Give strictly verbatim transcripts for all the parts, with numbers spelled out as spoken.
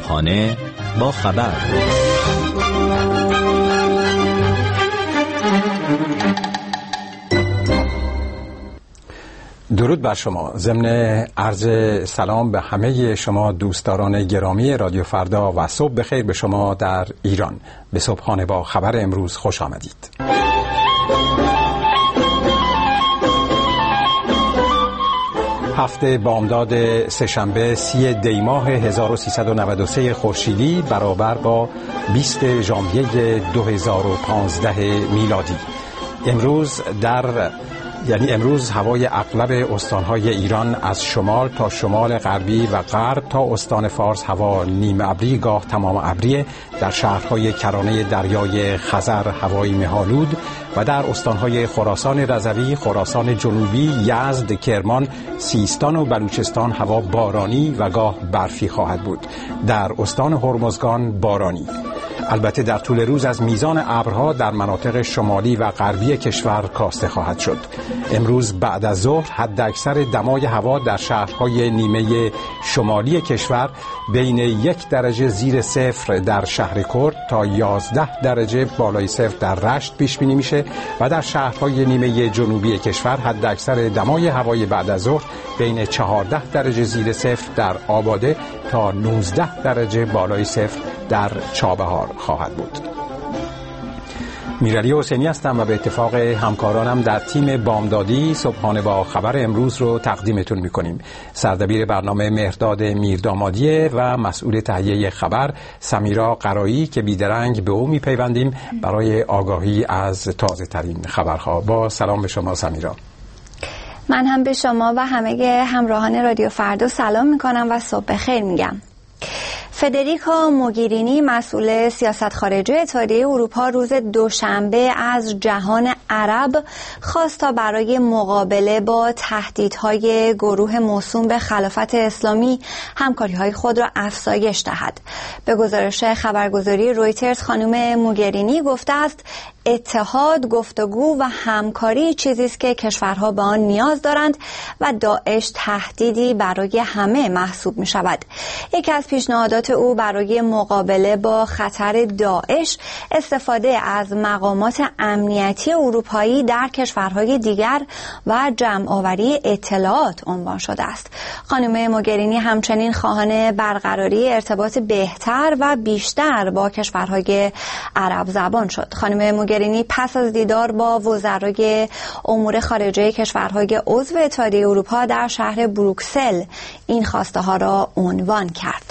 صبحانه با خبر. درود بر شما. ضمن عرض سلام به همه شما دوستداران گرامی رادیو فردا و صبح بخیر به شما در ایران. به صبحانه با خبر امروز خوش آمدید. هفته بامداد سه‌شنبه سی دی ماه هزار و سیصد و نود و سه خورشیدی برابر با بیست ژانویه دو هزار و پانزده میلادی. امروز در یعنی امروز هوای اغلب استانهای ایران از شمال تا شمال غربی و غرب تا استان فارس هوا نیمه ابری گاه تمام ابری، در شهرهای کرانه دریای خزر هوای مه‌آلود و در استانهای خراسان رضوی، خراسان جنوبی، یزد، کرمان، سیستان و بلوچستان هوا بارانی و گاه برفی خواهد بود. در استان هرمزگان بارانی. البته در طول روز از میزان ابرها در مناطق شمالی و غربی کشور کاسته خواهد شد. امروز بعد از ظهر حداکثر دمای هوا در شهرهای نیمه شمالی کشور بین یک درجه زیر صفر در شهر کرد تا یازده درجه بالای صفر در رشت پیش بینی میشه و در شهرهای نیمه جنوبی کشور حداکثر دمای هوای بعد از ظهر بین چهارده درجه زیر صفر در آباده تا نوزده درجه بالای صفر در چابهار خواهد بود. میرعلی حسینی هستم و به اتفاق همکارانم در تیم بامدادی صبحانه با خبر امروز رو تقدیمتون میکنیم. سردبیر برنامه مهرداد میردامادیه و مسئول تهیه خبر سمیرا قرایی که بیدرنگ به او میپیوندیم برای آگاهی از تازه ترین خبرها. با سلام به شما سمیرا. من هم به شما و همه همراهان رادیو فردا سلام میکنم و صبح بخیر میگم. فدریکا موگرینی مسئول سیاست خارجی اتحادیه اروپا روز دوشنبه از جهان عرب خواست تا برای مقابله با تهدیدهای گروه موسوم به خلافت اسلامی همکاری‌های خود را افزایش دهد. به گزارش خبرگزاری رویترز خانم موگرینی گفته است اتحاد، گفتگو و همکاری چیزی است که کشورها به آن نیاز دارند و داعش تهدیدی برای همه محسوب می شود. یکی از پیشنهادات او برای مقابله با خطر داعش استفاده از مقامات امنیتی اروپایی در کشورهای دیگر و جمع‌آوری اطلاعات عنوان شده است. خانم موگرینی همچنین خواهان برقراری ارتباط بهتر و بیشتر با کشورهای عرب زبان شد. خانم موگرینی پس از دیدار با وزرای امور خارجه کشورهای عضو اتحادیه اروپا در شهر بروکسل این خواسته ها را عنوان کرد.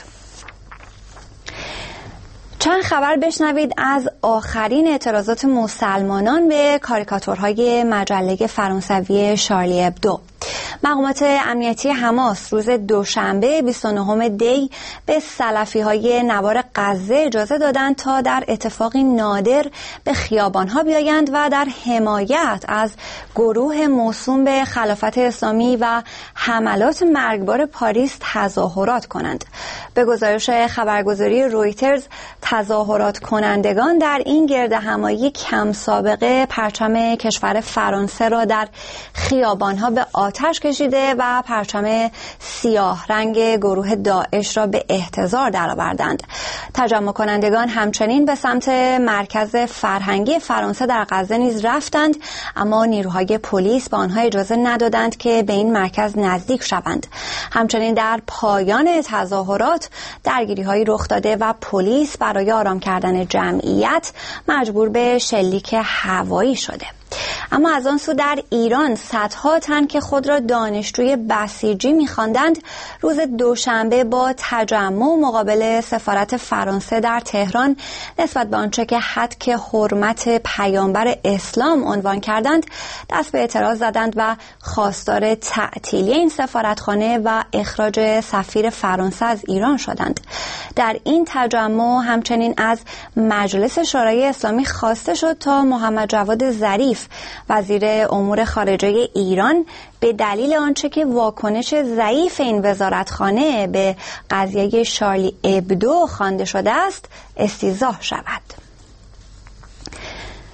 چند خبر بشنوید از آخرین اعتراضات مسلمانان به کاریکاتورهای مجله فرانسوی شارلی ابدو. مقامات امنیتی حماس روز دوشنبه بیست و نهم دی به سلفی‌های نوار غزه اجازه دادند تا در اتفاقی نادر به خیابان‌ها بیایند و در حمایت از گروه موسوم به خلافت اسلامی و حملات مرگبار پاریس تظاهرات کنند. به گزارش خبرگزاری رویترز تظاهرات کنندگان در این گردهمایی کم سابقه پرچم کشور فرانسه را در خیابان‌ها به آتش کشیده و پرچم سیاه رنگ گروه داعش را به احتضار درآوردند. تجمع کنندگان همچنین به سمت مرکز فرهنگی فرانسه در غزه نیز رفتند، اما نیروهای پلیس به آنها اجازه ندادند که به این مرکز نزدیک شوند. همچنین در پایان تظاهرات درگیری‌هایی رخ داده و پلیس برای آرام کردن جمعیت مجبور به شلیک هوایی شده. اما از آن سو در ایران صدها تن که خود را دانشجوی بسیجی می‌خواندند روز دوشنبه با تجمع مقابل سفارت فرانسه در تهران نسبت به آنچه که حد حرمت پیامبر اسلام عنوان کردند دست به اعتراض زدند و خواستار تعطیلی این سفارتخانه و اخراج سفیر فرانسه از ایران شدند. در این تجمع همچنین از مجلس شورای اسلامی خواسته شد تا محمد جواد ظریف وزیر امور خارجه ایران به دلیل آنچه که واکنش ضعیف این وزارتخانه به قضیه شارلی ابدو خوانده شده است استیضاح شود.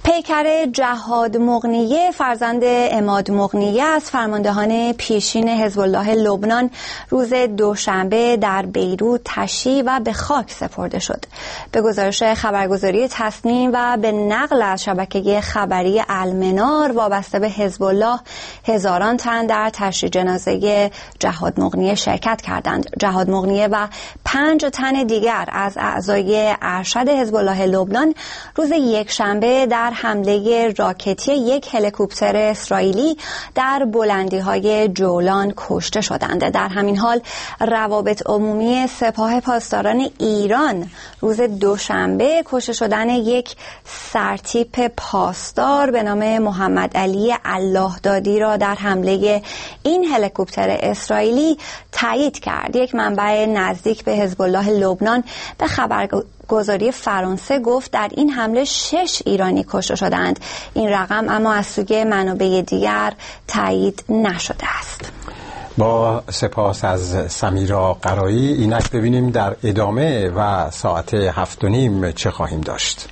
پیکر جهاد مغنیه فرزند عماد مغنیه از فرماندهان پیشین حزب الله لبنان روز دوشنبه در بیروت تشییع و به خاک سپرده شد. به گزارش خبرگزاری تصنیم و به نقل از شبکه خبری المنار وابسته به حزب الله، هزاران تن در تشییع جنازه جهاد مغنیه شرکت کردند. جهاد مغنیه و پنج تن دیگر از اعضای ارشد حزب الله لبنان روز یکشنبه در حمله راکتی یک هلیکوپتر اسرائیلی در بلندی‌های جولان کشته شدند. در همین حال روابط عمومی سپاه پاسداران ایران روز دوشنبه کشته شدن یک سرتیپ پاسدار به نام محمد علی اللهدادی را در حمله این هلیکوپتر اسرائیلی تایید کرد. یک منبع نزدیک به حزب الله لبنان به خبرگزاری فرانسه گفت در این حمله شش ایرانی کشته شدند. این رقم اما از سوی منابع دیگر تایید نشده است. با سپاس از سمیرا قرایی. اینک ببینیم در ادامه و ساعت هفت و نیم چه خواهیم داشت.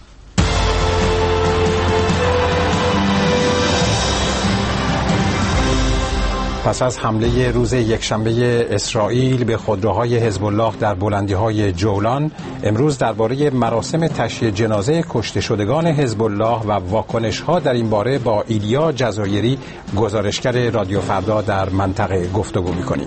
پس از حمله روز یکشنبه اسرائیل به خودروهای حزب الله در بلندی‌های جولان، امروز درباره مراسم تشییع جنازه کشته شدگان حزب الله و واکنش‌ها در این باره با ایلیا جزایری، گزارشگر رادیو فردا در منطقه گفتگو می‌کنیم.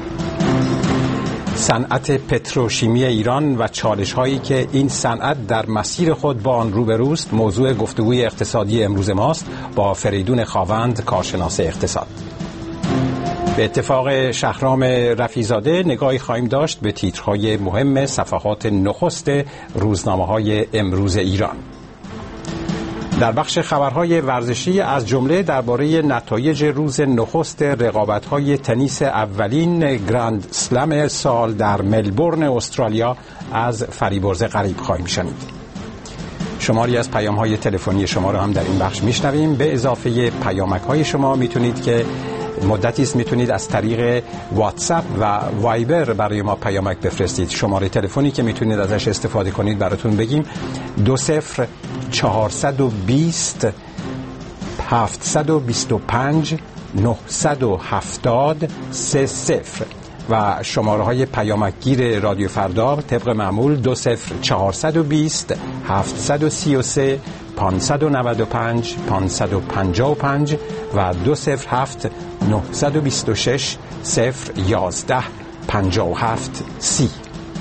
صنعت پتروشیمی ایران و چالش‌هایی که این صنعت در مسیر خود با آن روبروست موضوع گفتگوی اقتصادی امروز ماست با فریدون خاوند، کارشناس اقتصاد. به اتفاق شهرام رفیزاده نگاهی خواهیم داشت به تیترهای مهم صفحات نخست روزنامه‌های امروز ایران. در بخش خبرهای ورزشی از جمله درباره نتایج روز نخست رقابت‌های تنیس اولین گرند سلم سال در ملبورن استرالیا از فریبرز غریب خواهیم شنید. شماری از پیام‌های تلفنی شما رو هم در این بخش میشنویم. به اضافه پیامک‌های شما میتونید که مدتی است میتونید از طریق واتساپ و وایبر برای ما پیامک بفرستید. شماره تلفنی که میتونید ازش استفاده کنید براتون بگیم: دو صفر چهارصد و بیست هفتصد و بیست و پنج نهصد و هفتاد سه صفر و شماره های پیامکگیر رادیو فردا طبق معمول دو صفر چهارصد و بیست هفتصد و سی و سه پانصد و نود و پنج پانصد و پنجاه و پنج و دو صفر هفت نهصد و بیست و شش صفر یازده پنجاه و هفت سی.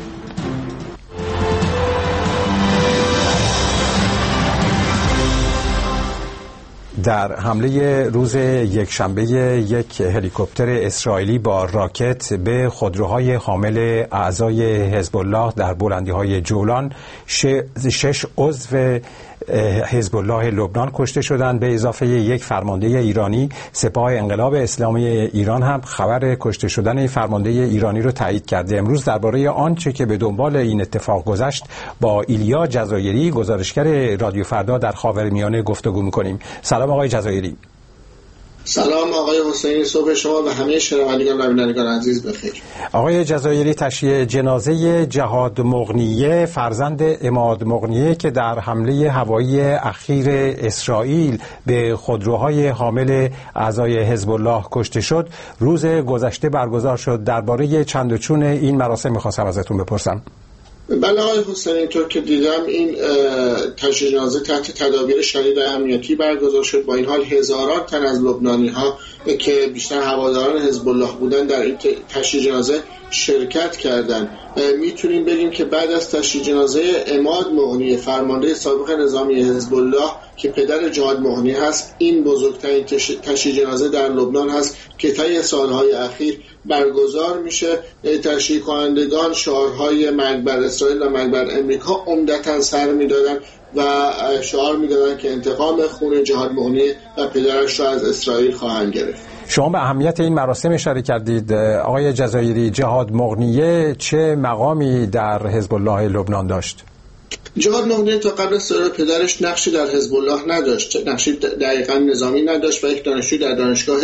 در حمله روز یکشنبه یک هلیکوپتر اسرائیلی با راکت به خودروهای حامل اعضای حزب الله در بلندی‌های جولان شش عضو حزب الله لبنان کشته شدند. به اضافه یک فرمانده ایرانی، سپاه انقلاب اسلامی ایران هم خبر کشته شدن فرمانده ایرانی رو تایید کرده. امروز درباره آنچه که به دنبال این اتفاق گذشت با ایلیا جزایری، گزارشگر رادیو فردا در خاورمیانه گفتگو می‌کنیم. سلام آقای جزایری. سلام آقای حسینی، صبح شما و همه شنوندگان و بینندگان عزیز بخیر. آقای جزایری، تشییع جنازه جهاد مغنیه فرزند عماد مغنیه که در حمله هوایی اخیر اسرائیل به خودروهای حامل اعضای حزب الله کشته شد روز گذشته برگزار شد. درباره چند و چون این مراسم می‌خواستم ازتون بپرسم. بله آقای حسینی، اینطور که دیدم این تشییع جنازه تحت تدابیر شدید امنیتی برگزار شد. با این حال هزاران تن از لبنانی ها که بیشتر هواداران حزب الله بودن در این تشییع جنازه شرکت کردند. میتونیم بگیم که بعد از تشییع جنازه عماد مغنیه، فرمانده سابق نظامی حزب الله که پدر جهاد مغنیه هست، این بزرگترین تشییع جنازه در لبنان هست که طی سالهای اخیر برگزار میشه. تشییع کنندگان شعارهای مرگ بر اسرائیل و مرگ بر امریکا عمدتاً سر میدادن و شعار میدادن که انتقام خون جهاد مغنیه و پدرش را از اسرائیل خواهند گرفت. شما به اهمیت این مراسم اشاره کردید. آقای جزایری، جهاد مغنیه چه مقامی در حزب الله لبنان داشت؟ جهاد مغنیه تا قبل از سر پدرش نقشی در حزب الله نداشت، نقشی دقیقاً نظامی نداشت و یک دانشجوی در دانشگاه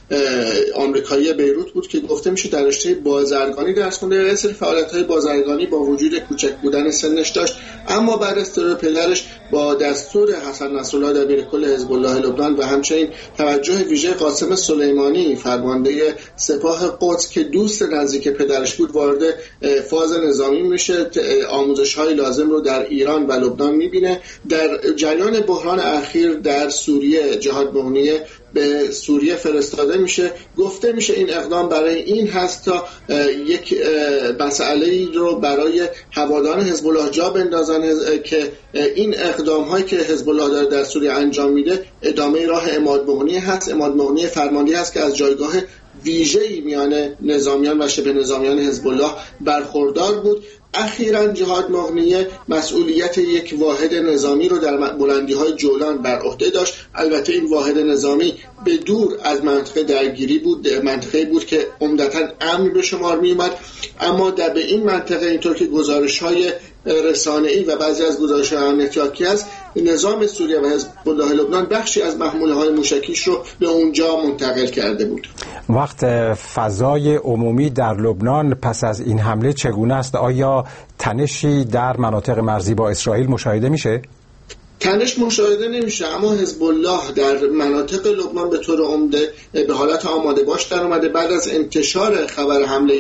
آمریکایی بیروت بود که گفته میشه در رشته بازرگانی درس خونده، یه سری فعالیت‌های بازرگانی با وجود کوچک بودن سنش داشت، اما بعد از ترور پدرش با دستور حسن نصرالله دبیرکل حزب الله لبنان و همچنین توجه ویژه قاسم سلیمانی فرمانده سپاه قدس که دوست نزدیک پدرش بود وارد فاز نظامی میشه، آموزش‌های لازم رو در ایران و لبنان میبینه. در جریان بحران اخیر در سوریه جهاد مغنیه به سوریه فرستاده میشه. گفته میشه این اقدام برای این هست تا یک مسئله رو برای هواداران حزب الله جا بندازن که این اقدام هایی که حزب الله داره در سوریه انجام میده ادامه راه عماد مغنی هست. عماد مغنی فرمانده هست که از جایگاه ویژه‌ای میان نظامیان و شبه نظامیان حزب الله برخوردار بود. اخیراً جهاد مغنیه مسئولیت یک واحد نظامی رو در بلندی‌های جولان بر عهده داشت. البته این واحد نظامی به دور از منطقه درگیری بود، منطقه بود که عمدتاً امن به شمار می‌آمد، اما در به این منطقه اینطور که گزارش‌های رسانه‌ای و بعضی از گزارش‌های امنیتی حاکی است، نظام سوریه و حزب الله لبنان بخشی از محموله‌های موشکیش رو به اونجا منتقل کرده بود. وقت فضای عمومی در لبنان پس از این حمله چگونه است؟ آیا تنشی در مناطق مرزی با اسرائیل مشاهده میشه؟ تنش مشاهده نمیشه، اما حزب الله در مناطق لبنان به طور عمده به حالت آماده باش در اومده. بعد از انتشار خبر حمله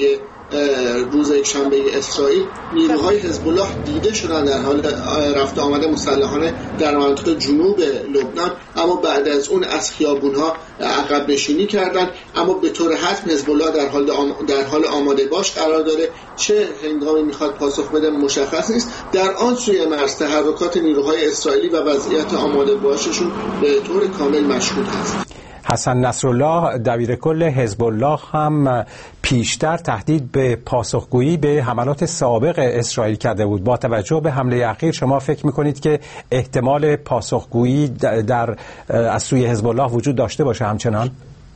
روز یکشنبه اسرائیل، نیروهای حزب الله دیده شدن در حال رفت آمد مسلحانه در مناطق جنوب لبنان، اما بعد از اون از خیابونها عقب نشینی کردن. اما به طور حتم حزب الله در حال در حال آماده باش قرار داره. چه هنگامی میخواد پاسخ بده مشخص نیست. در آن سوی مرز تحرکات نیروهای اسرائیلی و وضعیت آماده باششون به طور کامل مشهود هست. حسن نصرالله دبیرکل حزب الله هم پیشتر تهدید به پاسخگویی به حملات سابق اسرائیل کرده بود. با توجه به حمله اخیر شما فکر میکنید که احتمال پاسخگویی در از سوی حزب الله وجود داشته باشه همچنان؟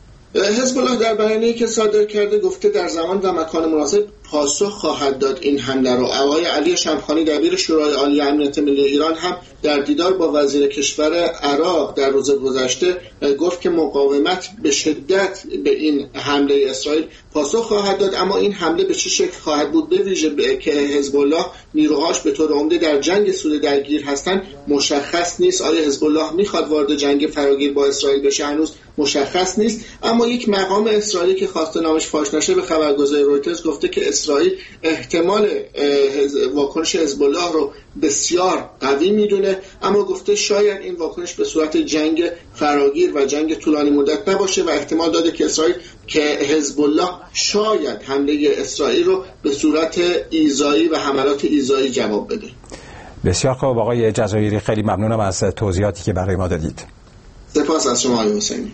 حزب الله در بیانیه‌ای که صادر کرده گفته در زمان و مکان مناسب پاسخ خواهد داد این حمله رو. آقای علی شمخانی دبیر شورای عالی امنیت ملی ایران هم در دیدار با وزیر کشور عراق در روز گذشته گفت که مقاومت به شدت به این حمله اسرائیل پاسخ خواهد داد، اما این حمله به چه شکل خواهد بود، به ویژه که حزب الله نیروهاش به طور عمده در جنگ سوریه درگیر هستند مشخص نیست. آیا حزب الله میخواد وارد جنگ فراگیر با اسرائیل بشه هنوز مشخص نیست. اما یک مقام اسرائیلی که خواسته نامش فاش نشه به خبرگزاری رویترز گفته که اسرائیل احتمال واکنش حزب الله رو بسیار قوی میدونه، اما گفته شاید این واکنش به صورت جنگ فراگیر و جنگ طولانی مدت نباشه و احتمال داده که اسرائیل که حزب الله شاید حمله اسرائیل رو به صورت ایذایی و حملات ایذایی جواب بده. بسیار خوب آقای جزایری، خیلی ممنونم از توضیحاتی که برای ما دادید. سپاس از شما آقای حسینی.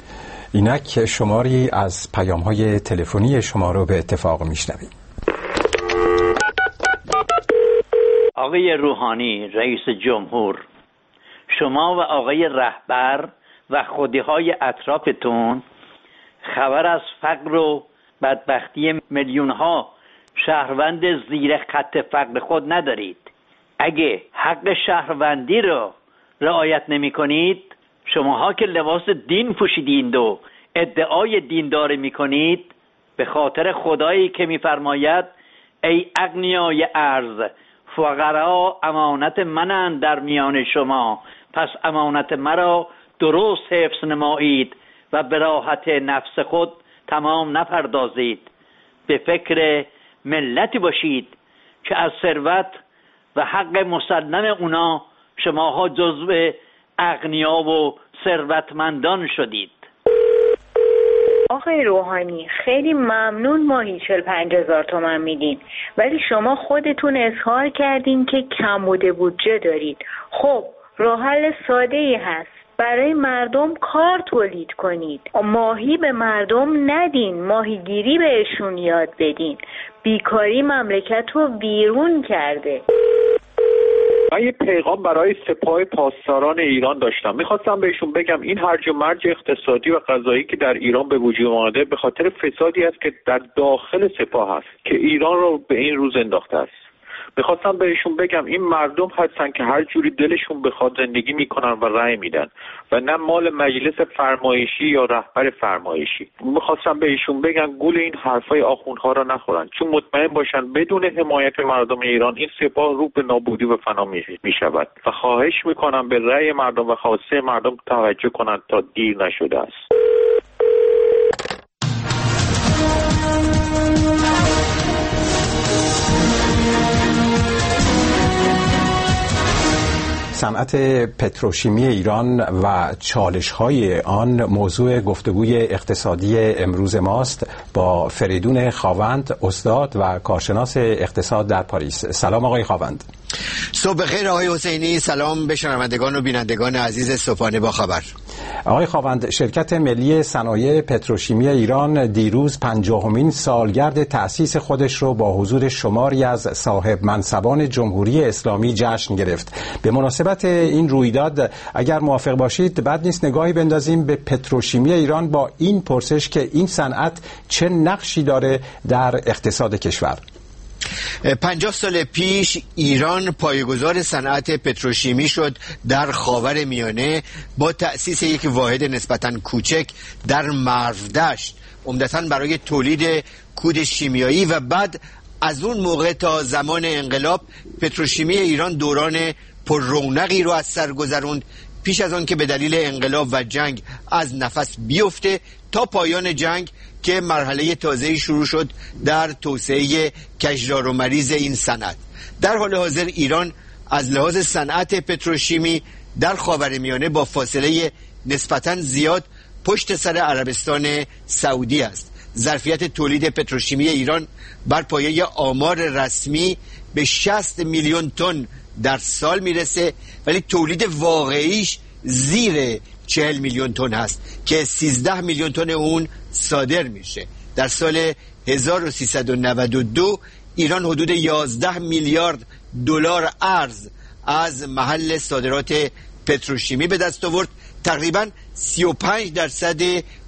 اینک شماری از پیام‌های تلفنی شما رو به اتفاق میشنویم. آقای روحانی رئیس جمهور، شما و آقای رهبر و خودی‌های اطرافتون خبر از فقر و بدبختی میلیون‌ها شهروند زیر خط فقر خود ندارید. اگه حق شهروندی رو رعایت نمی کنید، شماها که لباس دین پوشیدید و ادعای دینداری می کنید، به خاطر خدایی که می فرماید ای اغنیای ارض، فقرا امانت منند در میان شما، پس امانت مرا درست حفظ نمایید و به راحت نفس خود تمام نپردازید. به فکر ملتی باشید که از ثروت و حق مسلم اونا شماها جزو اغنیا و ثروتمندان شدید. آقای روحانی خیلی ممنون ماهی چهل پنج هزار تومن میدین، ولی شما خودتون اظهار کردین که کمبود بودجه دارید. خب راه حل ساده ای هست، برای مردم کار تولید کنید، ماهی به مردم ندین، ماهیگیری بهشون یاد بدین. بیکاری مملکت رو ویرون کرده. من یه پیغام برای سپاه پاسداران ایران داشتم. میخواستم بهشون بگم این هرج و مرج اقتصادی و قضایی که در ایران به وجود آمده به خاطر فسادی است که در داخل سپاه است که ایران رو به این روز انداخته است. میخواستم بهشون بگم این مردم هستن که هر جوری دلشون بخواد زندگی میکنن و رأی میدن و نه مال مجلس فرمایشی یا رهبر فرمایشی. میخواستم بهشون بگم گول این حرفای آخوندها را نخورن، چون مطمئن باشن بدون حمایت مردم ایران این سپاه رو به نابودی و فنا میشود و خواهش میکنم به رأی مردم و خواسته مردم توجه کنند تا دیر نشده است. صنعت پتروشیمی ایران و چالش‌های آن موضوع گفتگوی اقتصادی امروز ماست با فریدون خاوند، استاد و کارشناس اقتصاد در پاریس. سلام آقای خاوند. صبح بخیر آقای حسینی. سلام به شنوندگان و بینندگان عزیز صبحانه با خبر. آقای خاوند، شرکت ملی صنایع پتروشیمی ایران دیروز پنجاهمین سالگرد تأسیس خودش رو با حضور شماری از صاحب منصبان جمهوری اسلامی جشن گرفت. به مناسبت این رویداد اگر موافق باشید بعد نیست نگاهی بندازیم به پتروشیمی ایران با این پرسش که این صنعت چه نقشی داره در اقتصاد کشور. پنجاه سال پیش ایران پایه‌گذار صنعت پتروشیمی شد در خاورمیانه با تأسیس یک واحد نسبتاً کوچک در مروردشت، عمدتاً برای تولید کود شیمیایی، و بعد از اون موقع تا زمان انقلاب پتروشیمی ایران دوران پر رونقی رو از سر گذروند، پیش از آن که به دلیل انقلاب و جنگ از نفس بیفته تا پایان جنگ که مرحله تازه‌ای شروع شد در توسعه کشدار و مریض این صنعت. در حال حاضر ایران از لحاظ صنعت پتروشیمی در خاورمیانه با فاصله نسبتاً زیاد پشت سر عربستان سعودی است. ظرفیت تولید پتروشیمی ایران بر پایه آمار رسمی به شصت میلیون تن در سال میرسه، ولی تولید واقعیش زیر چهل میلیون تن هست که سیزده میلیون تن اون صادر میشه. در سال هزار و سیصد و نود و دو ایران حدود یازده میلیارد دلار ارز از محل صادرات پتروشیمی به دست آورد، تقریبا سی و پنج درصد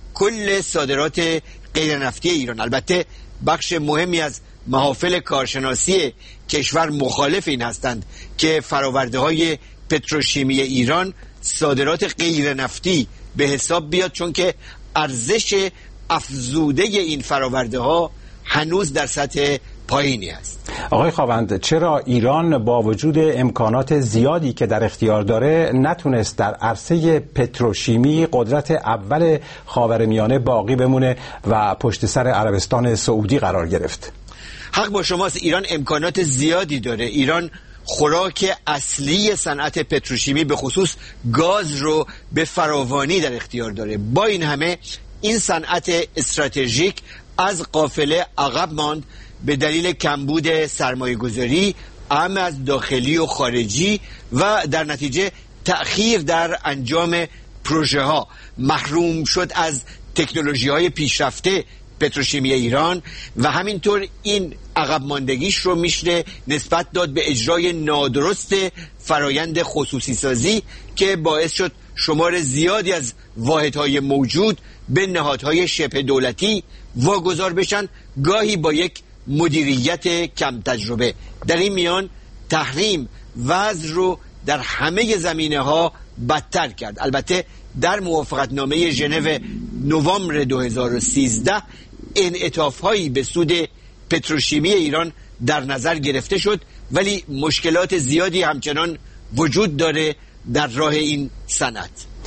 کل صادرات غیر نفتی ایران. البته بخش مهمی از محافل کارشناسی کشور مخالف این هستند که فراورده های پتروشیمی ایران صادرات غیر نفتی به حساب بیاد، چون که ارزش افزوده این فراورده ها هنوز در سطح پایینی است. آقای خاوند، چرا ایران با وجود امکانات زیادی که در اختیار داره نتونست در عرصه پتروشیمی قدرت اول خاورمیانه باقی بمونه و پشت سر عربستان سعودی قرار گرفت؟ حق با شماست، ایران امکانات زیادی داره. ایران خوراک اصلی صنعت پتروشیمی به خصوص گاز رو به فراوانی در اختیار داره. با این همه این صنعت استراتژیک از قافله عقب ماند به دلیل کمبود سرمایه گذاری، هم از داخلی و خارجی، و در نتیجه تأخیر در انجام پروژه ها. محروم شد از تکنولوژی های پیشرفته پتروشیمی ایران و همینطور این عقب ماندگیش رو میشه نسبت داد به اجرای نادرست فرایند خصوصی سازی که باعث شد شمار زیادی از واحدهای موجود به نهادهای شبه دولتی واگذار بشن، گاهی با یک مدیریت کم تجربه. در این میان تحریم وضع رو در همه زمینه ها بدتر کرد. البته در موافقتنامه ژنو نوامبر دو هزار و سیزده انعطاف‌هایی به سود پتروشیمی ایران در نظر گرفته شد، ولی مشکلات زیادی همچنان وجود داره در راه این صنعت.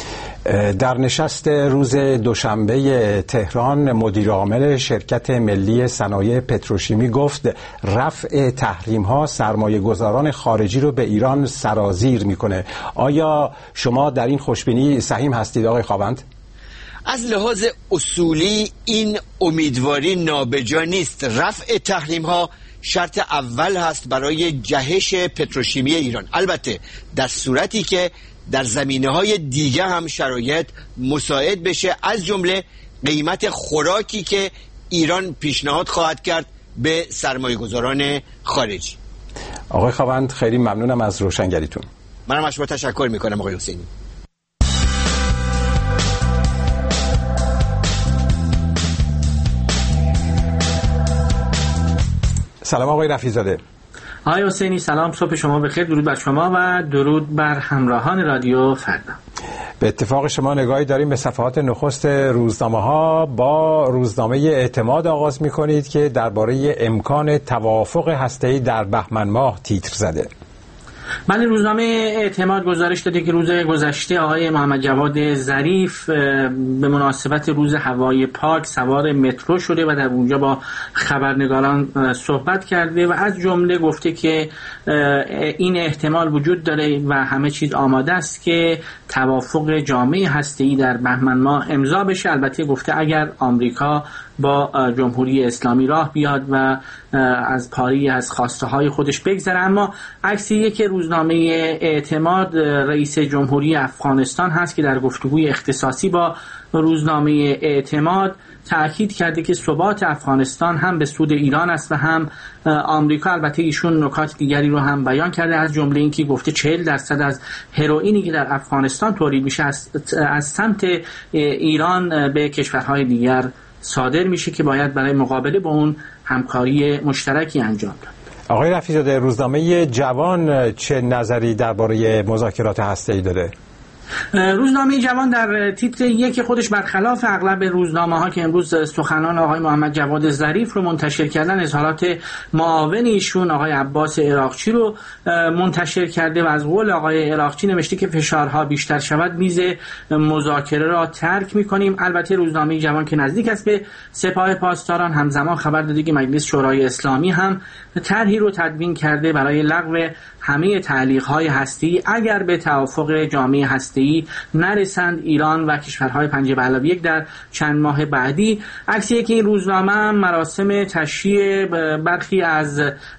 در نشست روز دوشنبه تهران مدیر عامل شرکت ملی صنایع پتروشیمی گفت رفع تحریم‌ها سرمایه گذاران خارجی رو به ایران سرازیر میکنه. آیا شما در این خوشبینی سهیم هستید آقای خاوند؟ از لحاظ اصولی این امیدواری نابجا نیست. رفع تحریم‌ها شرط اول هست برای جهش پتروشیمی ایران، البته در صورتی که در زمینه‌های دیگه هم شرایط مساعد بشه، از جمله قیمت خوراکی که ایران پیشنهاد خواهد کرد به سرمایه‌گذاران خارجی. آقای خاوند خیلی ممنونم از روشنگریتون. منم از شما تشکر میکنم آقای حسینی. سلام آقای رفیع‌زاده. آقای حسینی سلام، صبح شما بخیر، درود بر شما و درود بر همراهان رادیو فردا. به اتفاق شما نگاهی داریم به صفحات نخست روزنامه ها. با روزنامه اعتماد آغاز می کنید که درباره امکان توافق هسته‌ای در بهمن ماه تیتر زده. بله، روزنامه اعتماد گزارش داده که روز گذشته آقای محمد جواد ظریف به مناسبت روز هوای پاک سوار مترو شده و در اونجا با خبرنگاران صحبت کرده و از جمله گفته که این احتمال وجود داره و همه چیز آماده است که توافق جامع هسته‌ای در بهمن ماه امضا بشه. البته گفته اگر آمریکا با جمهوری اسلامی راه بیاد و از پاری از خواسته های خودش بگذره. اما عکسی که روزنامه اعتماد رئیس جمهوری افغانستان هست که در گفتگوی اختصاصی با روزنامه اعتماد تأکید کرده که ثبات افغانستان هم به سود ایران است و هم آمریکا. البته ایشون نکات دیگری رو هم بیان کرده، از جمله اینکه گفته چهل درصد از هروئینی که در افغانستان تولید میشه از, از سمت ایران به کشورهای دیگر صادر میشه که باید برای مقابله با اون همکاری مشترکی انجام داد. آقای رفیع‌زاده، روزنامه جوان چه نظری درباره مذاکرات هسته‌ای داره؟ روزنامه جوان در تیتر یک خودش برخلاف اغلب روزنامه ها که امروز سخنان آقای محمد جواد ظریف رو منتشر کردن، اظهارات معاون ایشون آقای عباس عراقچی رو منتشر کرده و از قول آقای عراقچی نوشته که فشارها بیشتر شود میز مذاکره را ترک میکنیم. البته روزنامه جوان که نزدیک است به سپاه پاسداران همزمان خبر داده که مجلس شورای اسلامی هم طرحی رو تدوین کرده برای لغو همه تعلیق‌های هسته‌ای اگر به توافق جامع هسته‌ای نرسند ایران و کشورهای پنجه به علاوه یک در چند ماه بعدی. عکسی که این روزنامه مراسم تشییع برخی از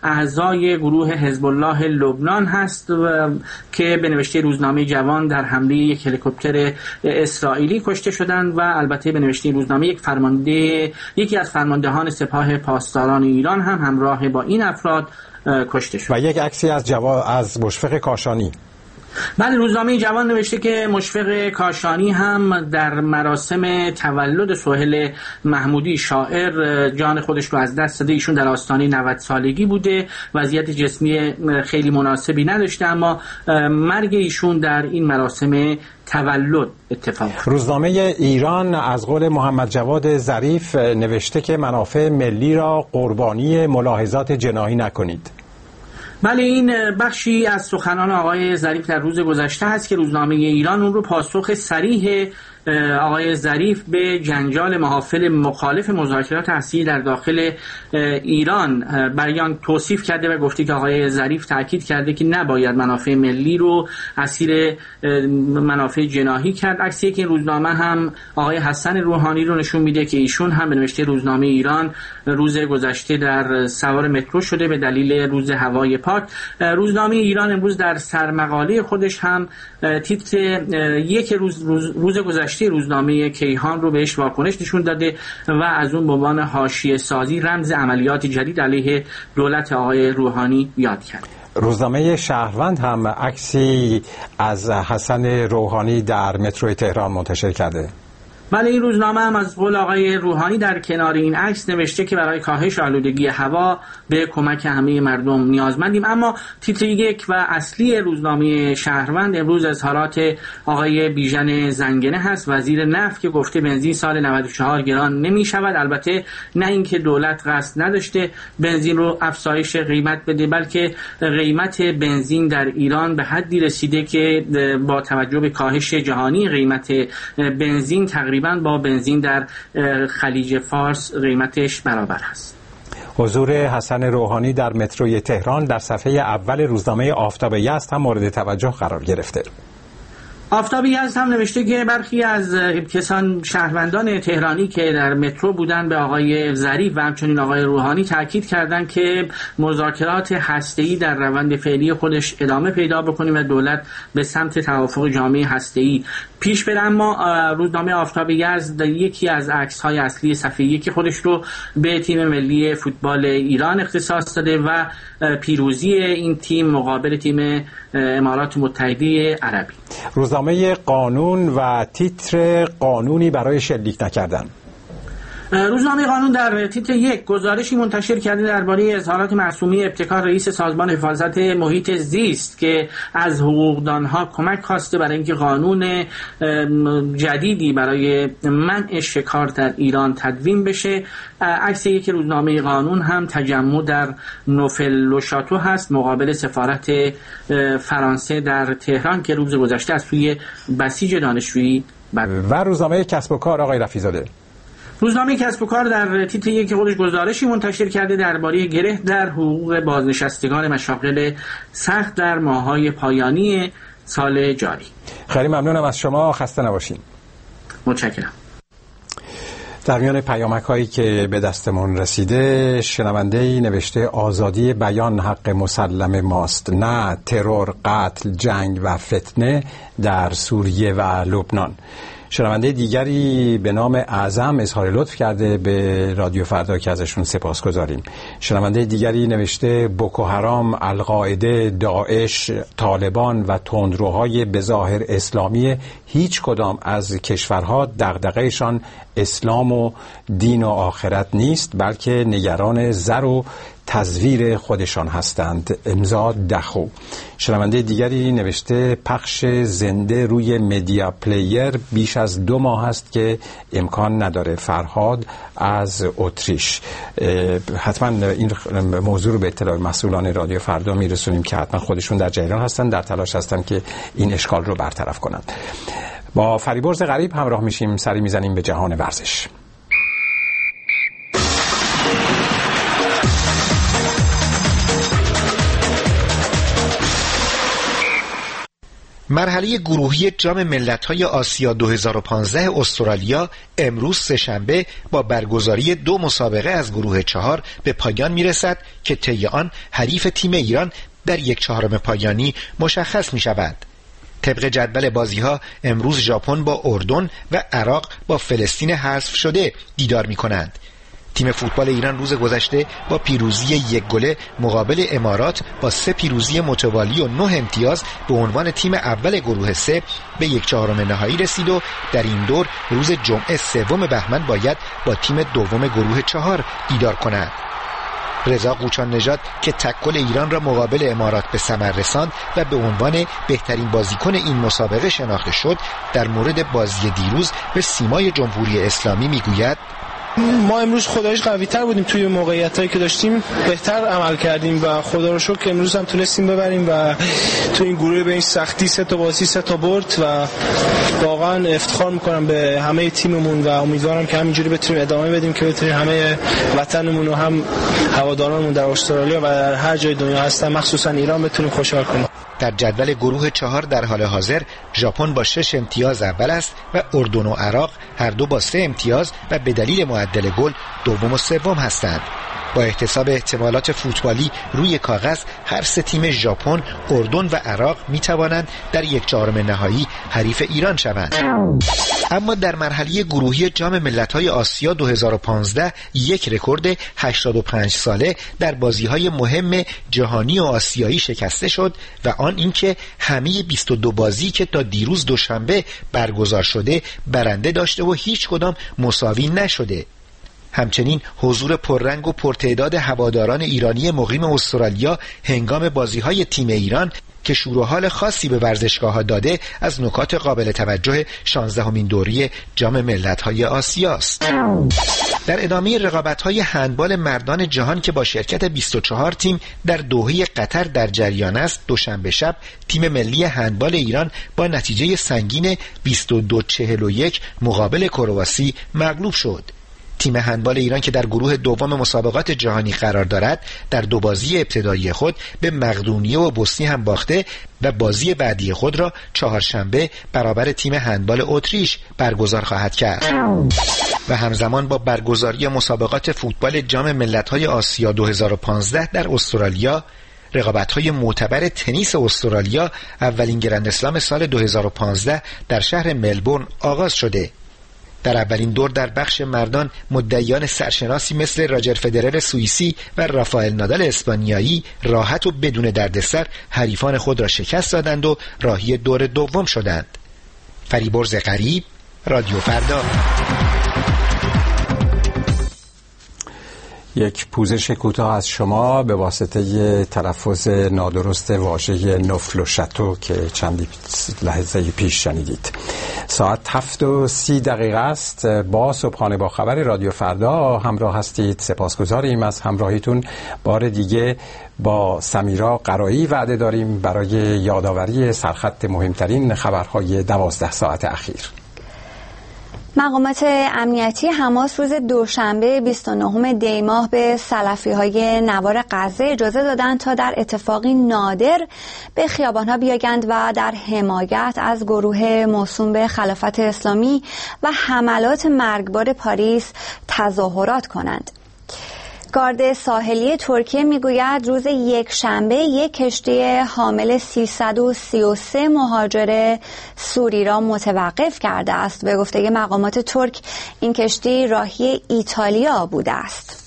اعضای گروه حزب الله لبنان هست که به نوشته روزنامه جوان در حمله یک هلیکوپتر اسرائیلی کشته شدند و البته به نوشته روزنامه یک فرمانده یکی از فرماندهان سپاه پاسداران ایران هم همراه با این افراد کشته شد. و یک عکسی از جوا... از مشفق کاشانی. بله، روزنامه جوان نوشته که مشفق کاشانی هم در مراسم تولد سهیل محمودی شاعر جان خودش رو از دست داده. ایشون در آستانه نود سالگی بوده، وضعیت جسمی خیلی مناسبی نداشته، اما مرگ ایشون در این مراسم تولد اتفاق. روزنامه ایران از قول محمد جواد ظریف نوشته که منافع ملی را قربانی ملاحظات جناحی نکنید. بله، این بخشی از سخنان آقای ظریف در روز گذشته هست که روزنامه ایران اون رو پاسخ صریح آقای ظریف به جنجال محافل مخالف مذاکرات هسته‌ای در داخل ایران بیان توصیف کرده و گفته که آقای ظریف تاکید کرده که نباید منافع ملی رو اسیر منافع جناحی کرد. عکسی که این روزنامه هم آقای حسن روحانی رو نشون میده که ایشون هم به نوشته روزنامه ایران روز گذشته در سوار مترو شده به دلیل روز هوای پاک. روزنامه ایران امروز در سرمقاله خودش هم تیتر یک روز روز, روز گذشته روزنامه کیهان رو بهش واکنش نشون داده و از اون به عنوان حاشیه سازی رمز عملیات جدید علیه دولت آقای روحانی یاد کرد. روزنامه شهروند هم عکسی از حسن روحانی در مترو تهران منتشر کرده. بله، این روزنامه هم از قول آقای روحانی در کنار این عکس نوشته که برای کاهش آلودگی هوا به کمک همه مردم نیازمندیم. اما تیتر یک و اصلی روزنامه شهروند امروز اظهارات آقای بیژن زنگنه هست، وزیر نفت، که گفته بنزین سال نود و چهار گران نمی شود. البته نه اینکه دولت قصد نداشته بنزین رو افزایش قیمت بده، بلکه قیمت بنزین در ایران به حدی رسیده که با توجه به کاهش جهانی قیمت بنزین تقریبا با بنزین در خلیج فارس قیمتش برابر است. حضور حسن روحانی در متروی تهران در صفحه اول روزنامه آفتاب یزد هم مورد توجه قرار گرفته. آفتاب یزد هم نوشته که برخی از کسان شهروندان تهرانی که در مترو بودن به آقای ظریف و همچنین آقای روحانی تاکید کردند که مذاکرات هسته‌ای در روند فعلی خودش ادامه پیدا بکنه و دولت به سمت توافق جامع هسته‌ای پیش بره. اما روزنامه آفتاب یزد یکی از عکس‌های اصلی صفحه یکی خودش رو به تیم ملی فوتبال ایران اختصاص داده و پیروزی این تیم مقابل تیم امارات متحده عربی. روزنامه قانون و تیتر قانونی برای شلیک نکردن. روزنامه قانون در تیتر یک گزارشی منتشر کرده درباره اظهارات معصومی ابتکار رئیس سازمان حفاظت محیط زیست که از حقوقدانها کمک خواسته برای اینکه قانون جدیدی برای منع شکار در ایران تدوین بشه. عکس یک روزنامه قانون هم تجمع در نوفل لوشاتو هست مقابل سفارت فرانسه در تهران که روز گذشته از سوی بسیج دانشجویی بر... و روزنامه کسب و کار آقای رفیع‌زاده. روزنامه کسب و کار در تیتر یک خودش گزارشی منتشر کرده درباره گره در حقوق بازنشستگان مشاغل سخت در ماه‌های پایانی سال جاری. خیلی ممنونم از شما، خسته نباشین. متشکرم. در میان پیامک هایی که به دستمون رسیده شنونده‌ای نوشته آزادی بیان حق مسلم ماست، نه ترور، قتل، جنگ و فتنه در سوریه و لبنان. شنونده دیگری به نام اعظم اظهار لطف کرده به رادیو فردا که ازشون سپاسگزاریم. شنونده دیگری نوشته بوکو حرام، القاعده، داعش، طالبان و تندروهای به ظاهر اسلامی هیچ کدام از کشورها دغدغه‌شان اسلام و دین و آخرت نیست، بلکه نگران زر و تزویر خودشان هستند. امضا دخو. شنونده دیگری نوشته پخش زنده روی مدیا پلیر بیش از دو ماه است که امکان نداره. فرهاد از اتریش. حتما این موضوع رو به اطلاع مسئولان رادیو فردا میرسونیم که حتما خودشون در جریان هستن، در تلاش هستن که این اشکال رو برطرف کنند. با فریبرز غریب همراه میشیم، سری میزنیم به جهان ورزش. مرحله گروهی جام ملت‌های آسیا دو هزار و پانزده استرالیا امروز سه‌شنبه با برگزاری دو مسابقه از گروه چهار به پایان میرسد که طی آن حریف تیم ایران در یک چهارم پایانی مشخص می شود. طبق جدول بازی‌ها امروز ژاپن با اردن و عراق با فلسطین حذف شده دیدار می کنند. تیم فوتبال ایران روز گذشته با پیروزی یک گله مقابل امارات با سه پیروزی متوالی و نه امتیاز به عنوان تیم اول گروه سه به یک چهارم نهایی رسید و در این دور روز جمعه سوم بهمن باید با تیم دوم گروه چهار دیدار کند. رضا قوچان نژاد که تکل ایران را مقابل امارات به ثمر رساند و به عنوان بهترین بازیکن این مسابقه شناخته شد، در مورد بازی دیروز به سیمای جمهوری اسلامی میگوید ما امروز خدایش قوی تر بودیم، توی موقعیتایی که داشتیم بهتر عمل کردیم و خدا رو شکر امروز هم تونستیم ببریم و تو این گروه به این سختی سه تا بازی سه تا برد و واقعا افتخار میکنم به همه تیممون و امیدوارم که همینجوری بتونیم ادامه بدیم که بتونیم همه وطنمون و هم هوادارانمون در استرالیا و در هر جای دنیا هستن مخصوصا ایران بتونیم خوشحال کنیم. در جدول گروه چهار در حال حاضر ژاپن با شش امتیاز اول است و اردن و عراق هر دو با سه امتیاز و به دلیل معدل گل دوم و سوم هستند. با احتساب احتمالات فوتبالی روی کاغذ هر سه تیم ژاپن، اردن و عراق می توانند در یک چهارم نهایی حریف ایران شوند. اما در مرحله گروهی جام ملت‌های آسیا دو هزار و پانزده یک رکورد هشتاد و پنج ساله در بازی‌های مهم جهانی و آسیایی شکسته شد و آن اینکه همه بیست و دو بازی که تا دیروز دوشنبه برگزار شده برنده داشته و هیچ کدام مساوی نشده. همچنین حضور پررنگ و پرتعداد هواداران ایرانی مقیم استرالیا هنگام بازی‌های تیم ایران که شور و حال خاصی به ورزشگاه‌ها داده از نکات قابل توجه شانزدهمین دوره جام ملت‌های آسیا است. در ادامه رقابت‌های هندبال مردان جهان که با شرکت بیست و چهار تیم در دوحه قطر در جریان است، دوشنبه شب تیم ملی هندبال ایران با نتیجه سنگین بیست و دو چهل و یک مقابل کرواسی مغلوب شد. تیم هندبال ایران که در گروه دوم مسابقات جهانی قرار دارد در دو بازی ابتدایی خود به مقدونیه و بوسنی هم باخته و بازی بعدی خود را چهارشنبه برابر تیم هندبال اتریش برگزار خواهد کرد. و همزمان با برگزاری مسابقات فوتبال جام ملت‌های آسیا دو هزار و پانزده در استرالیا، رقابت‌های معتبر تنیس استرالیا اولین گرند اسلم سال دو هزار و پانزده در شهر ملبورن آغاز شده. در اولین دور در بخش مردان مدعیان سرشناسی مثل راجر فدرر سوئیسی و رافائل نادال اسپانیایی راحت و بدون دردسر حریفان خود را شکست دادند و راهی دور دوم شدند. فریبرز غریب، رادیو فردا. یک پوزش کوتاه از شما به واسطه تلفظ نادرست واژه نفل و شتو که چندی لحظه پیش شنیدید. ساعت هفت و سی دقیقه است. با صبحانه با خبر رادیو فردا همراه هستید. سپاسگزاریم از همراهیتون. بار دیگه با سمیرا قرایی وعده داریم برای یادآوری سرخط مهمترین خبرهای دوازده ساعت اخیر. مقامات امنیتی حماس روز دوشنبه بیست و نهم دی ماه به سلفی‌های نوار غزه اجازه دادند تا در اتفاقی نادر به خیابان‌ها بیایند و در حمایت از گروه موسوم به خلافت اسلامی و حملات مرگبار پاریس تظاهرات کنند. گارد ساحلی ترکیه میگوید روز یک شنبه یک کشتی حامل سیصد و سی و سه مهاجر سوری را متوقف کرده است. به گفته مقامات ترک این کشتی راهی ایتالیا بوده است.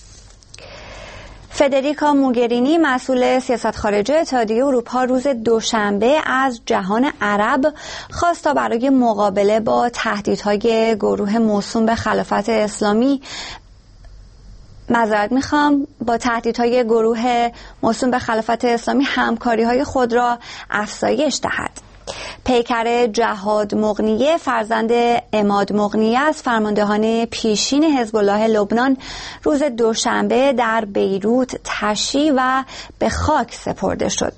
فدریکا موگرینی مسئول سیاست خارجه اتحادیه اروپا روز دوشنبه از جهان عرب خواست تا برای مقابله با تهدیدهای گروه موسوم به خلافت اسلامی معذرت میخوام با تهدیدهای گروه موسوم به خلافت اسلامی همکاری‌های خود را افزایش دهد. پیکر جهاد مغنیه فرزند عماد مغنیه از فرماندهان پیشین حزب الله لبنان روز دوشنبه در بیروت تشییع و به خاک سپرده شد.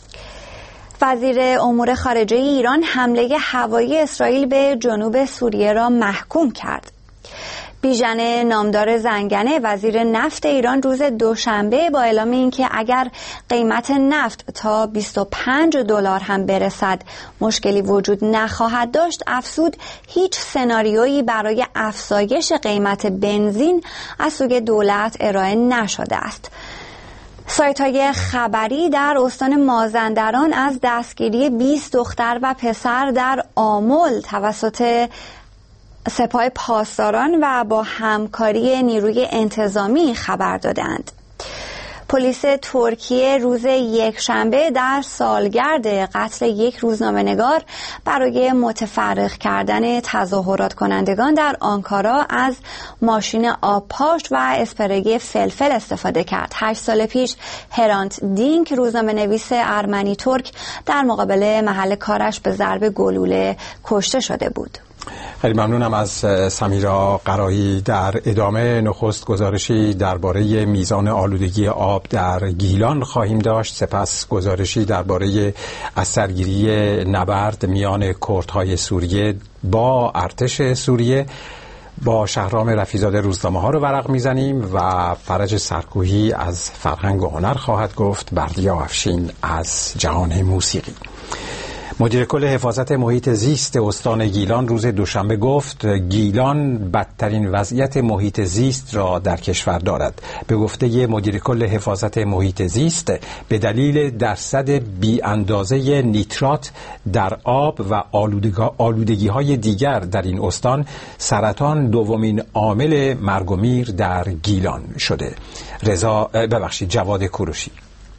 وزیر امور خارجه ایران حمله هوایی اسرائیل به جنوب سوریه را محکوم کرد. بیژن نامدار زنگنه وزیر نفت ایران روز دوشنبه با اعلام اینکه اگر قیمت نفت تا بیست و پنج دلار هم برسد مشکلی وجود نخواهد داشت افزود هیچ سناریویی برای افزایش قیمت بنزین از سوی دولت ارائه نشده است. سایت‌های خبری در استان مازندران از دستگیری بیست دختر و پسر در آمل توسط سپاه پاسداران و با همکاری نیروی انتظامی خبر دادند. پلیس ترکیه روز یکشنبه در سالگرد قتل یک روزنامه‌نگار برای متفرق کردن تظاهرات کنندگان در آنکارا از ماشین آبپاش و اسپری فلفل استفاده کرد. هشت سال پیش هرانت دینک روزنامه‌نویس ارمنی ترک در مقابل محل کارش به ضرب گلوله کشته شده بود. خیلی ممنونم از سمیرا قرایی. در ادامه نخست گزارشی درباره میزان آلودگی آب در گیلان خواهیم داشت، سپس گزارشی درباره اثرگیری نبرد میان کردهای سوریه با ارتش سوریه. با شهرام رفیزاده روزنامه ها رو ورق میزنیم و فرج سرکوهی از فرهنگ و هنر خواهد گفت. بردیا افشین از جهان موسیقی. مدیر کل حفاظت محیط زیست استان گیلان روز دوشنبه گفت گیلان بدترین وضعیت محیط زیست را در کشور دارد. به گفته مدیر کل حفاظت محیط زیست به دلیل درصد بی اندازه نیترات در آب و آلودگی های دیگر در این استان سرطان دومین عامل مرگ و میر در گیلان شده. رضا ببخشید جواد کوروشی.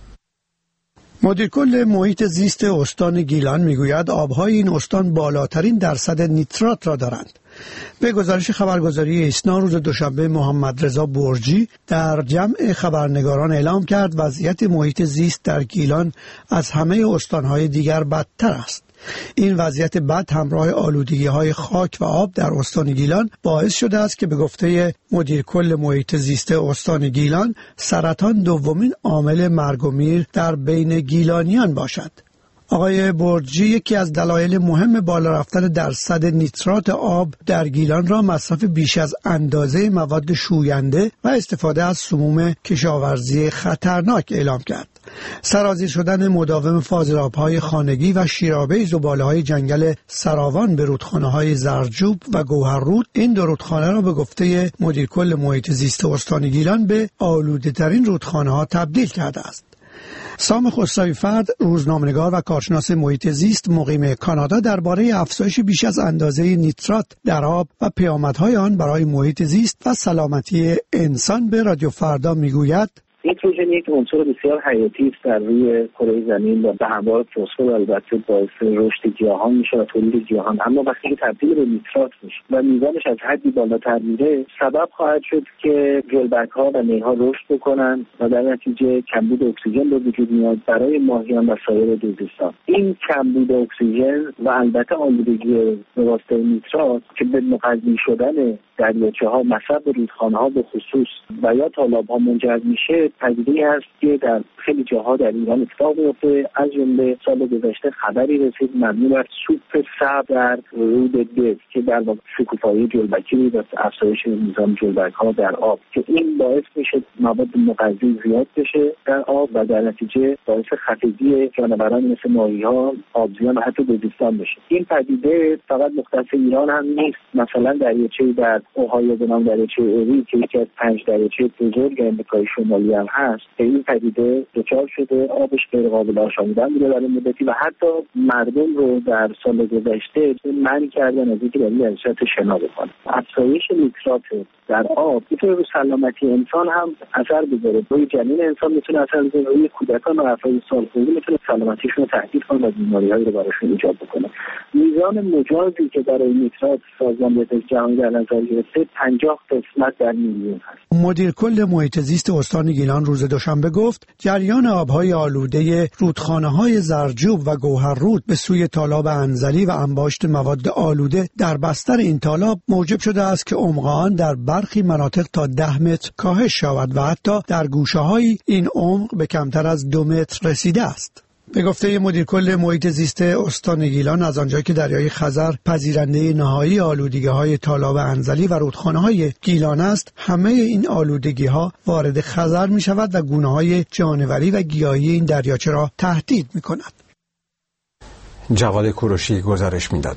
مدیر کل محیط زیست استان گیلان میگوید آبهای این استان بالاترین درصد نیترات را دارند. به گزارش خبرگزاری ایسنا روز دوشنبه محمد رضا برجی در جمع خبرنگاران اعلام کرد وضعیت محیط زیست در گیلان از همه استانهای دیگر بدتر است. این وضعیت بد همراه آلودگی‌های خاک و آب در استان گیلان باعث شده است که به گفته مدیر کل محیط زیست استان گیلان سرطان دومین عامل مرگ و میر در بین گیلانیان باشد. آقای برجی یکی از دلایل مهم بالا رفتن درصد نیترات آب در گیلان را مصرف بیش از اندازه مواد شوینده و استفاده از سموم کشاورزی خطرناک اعلام کرد. سرازیر شدن مداوم فاضلاب‌های خانگی و شیرابه زباله‌های جنگل سراوان به رودخانه‌های زرجوب و گوهررود این دو رودخانه را به گفته مدیر کل محیط زیست استان گیلان به آلوده‌ترین رودخانه‌ها تبدیل کرده است. سام خسروی فرد روزنامه‌نگار و کارشناس محیط زیست مقیم کانادا درباره افزایش بیش از اندازه نیترات در آب و پیامدهای آن برای محیط زیست و سلامتی انسان به رادیو فردا میگوید نیتروژن یک عنصر بسیار حیاتی است در روی کره زمین و به همراه فسفر البته باعث رشد گیاهان میشه و تولید گیاهان، اما وقتی که تبدیل به نیترات میشه و میزانش از حدی بالاتر میره سبب خواهد شد که جلبک‌ها و نی‌ها رشد بکنن و در نتیجه کمبود اکسیژن به وجود میاد برای ماهیان و سایر دوزیستان. این کمبود اکسیژن و البته آلودگی به واسطه نیترات که به مغذی شدن دریاچه‌ها، مصب رودخانه‌ها به خصوص و یا تالاب‌ها منجر میشه، پدیده‌ای هست که در خیلی جاها در ایران اتفاق میفته. از جمله سال گذشته خبری رسید مبنی بر سوپ سبز در رود دز که در واقع شکوفایی جلبکی بود و افزایش میزان جلبک‌ها در آب که این باعث میشه مواد مغذی زیاد بشه در آب و در نتیجه باعث خفگی جانوران مثل ماهی‌ها، آبزیان و حتی دوزیستان بشه. این پدیده فقط مختص ایران هم نیست. مثلا دریاچه در اوهایو به نام دریاچه اوری که یکی از پنج دریاچه بزرگ آمریکای شمالی هم هست، به این پدیده دچار شده، آبش غیر قابل آشامیدن بوده برای مدتی و حتی مردم رو در سال گذشته منع کردن از اینکه در این دریاچه شنا بکنن. افزایش نیترات در آب میتونه رو سلامتی انسان هم اثر بذاره، روی جنین انسان میتونه اثر بذاره، روی کودکان و افراد سالخورده میتونه سلامتیشون رو تهدید کنه و بیماری‌هایی رو براشون ایجاد بکنه. میزان مجازی که برای نیترات سازمان بهداشت جهانی در نظر گرفته پنجاه قسمت در میلیون هست. مدیر کل محیط زیست استان گیلان روز دوشنبه گفت جریان آبهای آلوده رودخانه‌های زرجوب و گوهررود به سوی تالاب انزلی و انباشت مواد آلوده در بستر این تالاب موجب شده است که عمق آن در برخی مناطق تا ده متر کاهش شود و حتی در گوشه‌های این عمق به کمتر از دو متر رسیده است. به گفته مدیر کل محیط زیست استان گیلان، از آنجایی که دریای خزر پذیرنده نهایی آلودگی‌های تالاب انزلی و رودخانه‌های گیلان است، همه این آلودگی‌ها وارد خزر می‌شود و گونه‌های جانوری و گیاهی این دریاچه را تهدید می‌کند. جواد کوروشی گزارش می‌داد.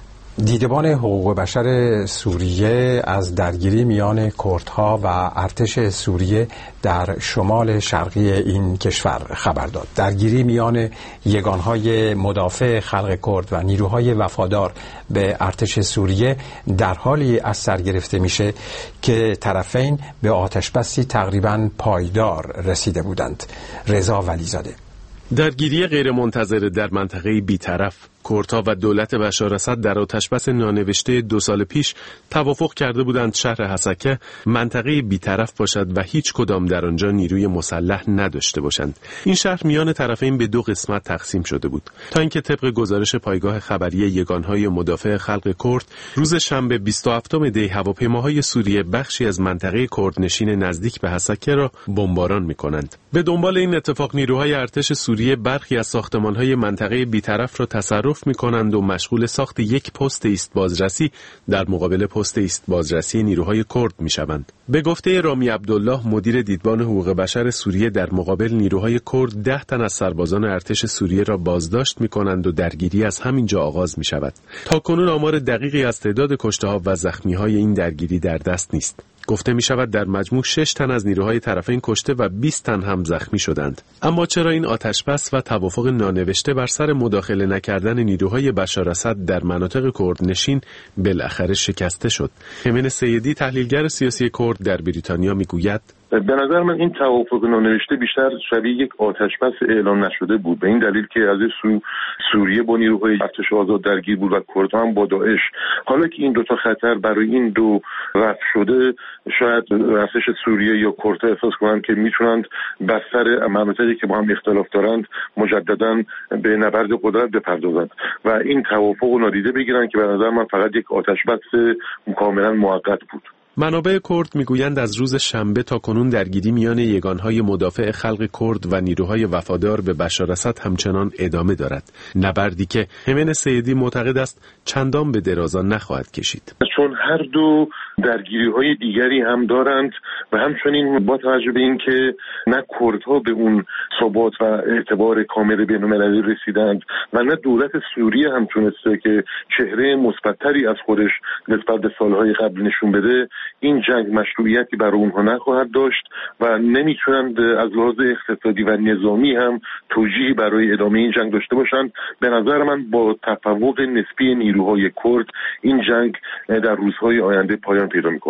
دیدبان حقوق بشر سوریه از درگیری میان کردها و ارتش سوریه در شمال شرقی این کشور خبر داد. درگیری میان یگانهای مدافع خلق کرد و نیروهای وفادار به ارتش سوریه در حالی از سر گرفته میشه که طرفین به آتشبسی تقریباً پایدار رسیده بودند. رضا ولیزاده. درگیری غیرمنتظره در منطقه بی‌طرف، کردها و دولت بشار اسد در آتشبس نانوشته دو سال پیش توافق کرده بودند شهر حسکه منطقه بی‌طرف باشد و هیچ کدام در آنجا نیروی مسلح نداشته باشند. این شهر میان طرفین به دو قسمت تقسیم شده بود تا اینکه طبق گزارش پایگاه خبری یگانهای مدافع خلق کرد روز شنبه بیست و هفتم دی هواپیماهای سوریه بخشی از منطقه کردنشین نزدیک به حسکه را بمباران می‌کنند. به دنبال این اتفاق نیروهای ارتش سوریه برخی از ساختمان‌های منطقه بی‌طرف را تصرف می‌کنند و مشغول ساخت یک پست ایست بازرسی در مقابل پست ایست بازرسی نیروهای کرد می‌شوند. به گفته رامی عبدالله مدیر دیدبان حقوق بشر سوریه، در مقابل نیروهای کرد ده تن از سربازان ارتش سوریه را بازداشت می‌کنند و درگیری از همینجا آغاز می‌شود. تاکنون آمار دقیقی از تعداد کشته‌ها و زخمی‌های این درگیری در دست نیست. گفته می شود در مجموع شش تن از نیروهای طرفین کشته و بیست تن هم زخمی شدند. اما چرا این آتشبس و توافق نانوشته بر سر مداخله نکردن نیروهای بشار اسد در مناطق کردنشین بالاخره شکسته شد؟ همین سیدی، تحلیلگر سیاسی کرد در بریتانیا، می گوید به نظر من این توافق نانوشته بیشتر شبیه یک آتشبس اعلام نشده بود، به این دلیل که از سو سوریه با نیروهای ارتش آزاد درگیر بود و کردها هم با داعش. حالا که این دو تا خطر برای این دو رفع شده، شاید ارتش سوریه یا کردها احساس کنند که میتونند بستر مناطقی که با هم اختلاف دارند مجددا به نبرد قدرت بپردازند و این توافق رو نادیده بگیرند که به نظر من فقط یک آتشبس کاملا موقت بود. منابع کرد میگویند از روز شنبه تا کنون درگیری میان یگانهای مدافع خلق کرد و نیروهای وفادار به بشار اسد همچنان ادامه دارد، نبردی که همین سیدی معتقد است چندان به درازا نخواهد کشید. چون هر دو درگیری‌های دیگری هم دارند و همچنین با توجه به اینکه نه کردها به اون ثبات و اعتبار کامل بین‌المللی رسیدند و نه دولت سوریه هم تونسته که چهره مثبت‌تری از خودش نسبت به سالهای قبل نشون بده، این جنگ مشروعیتی برای اونها نخواهد داشت و نمیتونند از لحاظ اقتصادی و نظامی هم توجیهی برای ادامه این جنگ داشته باشند. به نظر من با تفوق نسبی نیروهای کرد این جنگ در روزهای آینده پایان پیدا میکنه.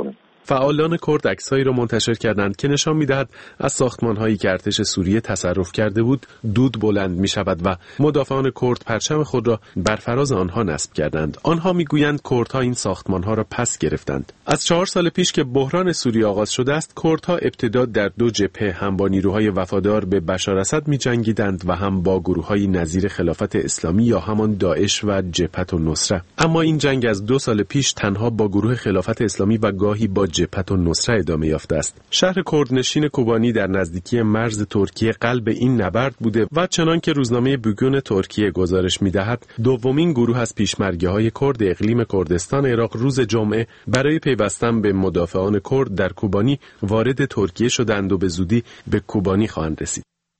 فعالان کرد عکس‌هایی را منتشر کردند که نشان می‌دهد از ساختمان‌هایی که ارتش سوریه تصرف کرده بود دود بلند می‌شود و مدافعان کرد پرچم خود را بر فراز آنها نصب کردند. آنها می‌گویند کردها این ساختمان‌ها را پس گرفتند. از چهار سال پیش که بحران سوریه آغاز شده است، کردها ابتدا در دو جبهه هم با نیروهای وفادار به بشار اسد می‌جنگیدند و هم با گروه‌های نظیر خلافت اسلامی یا همان داعش و جبهت النصره. اما این جنگ از دو سال پیش تنها با گروه خلافت اسلامی و گاهی با جبهت النصره ادامه یافته است. شهر کردنشین کوبانی در نزدیکی مرز ترکیه قلب این نبرد بوده و چنان که روزنامه بوگون ترکیه گزارش می‌دهد، دومین گروه از پیشمرگه‌های کرد اقلیم کردستان عراق روز جمعه برای پیوستن به مدافعان کرد در کوبانی وارد ترکیه شدند و به زودی به کوبانی خواهند رسید.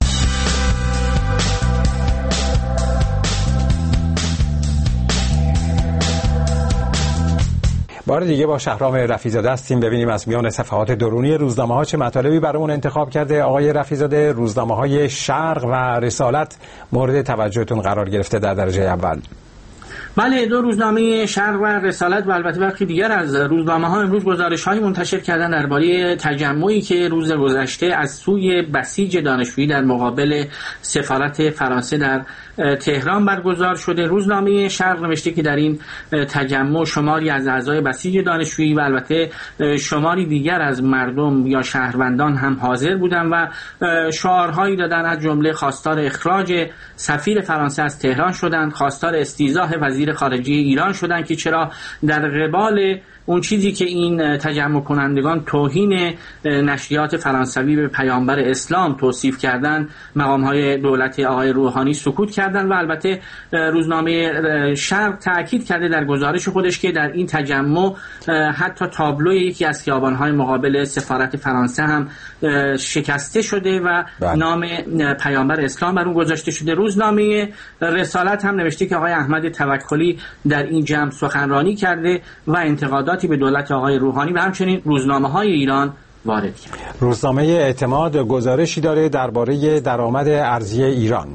بار دیگه با شهرام رفیع‌زاده هستیم. ببینیم از میان صفحات درونی روزنامه‌ها چه مطالبی برامون انتخاب کرده آقای رفیع‌زاده. روزنامه‌های شرق و رسالت مورد توجهتون قرار گرفته در درجه اول. بله، دو روزنامه شرق و رسالت و البته برخی دیگر از روزنامه‌ها امروز گزارش‌هایی منتشر کردن درباره تجمعی که روز گذشته از سوی بسیج دانشجویی در مقابل سفارت فرانسه در تهران برگزار شده. روزنامه شرق نوشته که در این تجمع شماری از اعضای بسیج دانشجویی و البته شماری دیگر از مردم یا شهروندان هم حاضر بودند و شعارهایی دادن، از جمله خواستار اخراج سفیر فرانسه از تهران شدند، خواستار استیضاح وزیر خارجه ایران شدند که چرا در قبال اون چیزی که این تجمع کنندگان توهین نشریات فرانسوی به پیامبر اسلام توصیف کردند، مقام‌های دولت آقای روحانی سکوت کردند. و البته روزنامه شرق تاکید کرده در گزارش خودش که در این تجمع حتی تابلوی یکی از خیابان‌های مقابل سفارت فرانسه هم شکسته شده و بله. نام پیامبر اسلام بر اون گذاشته شده. روزنامه رسالت هم نوشته که آقای احمد توکلی در این جمع سخنرانی کرده و انتقادات به دولت آقای روحانی و همچنین روزنامه‌های ایران وارد کرد. روزنامه اعتماد گزارشی داره درباره درآمد ارزی ایران.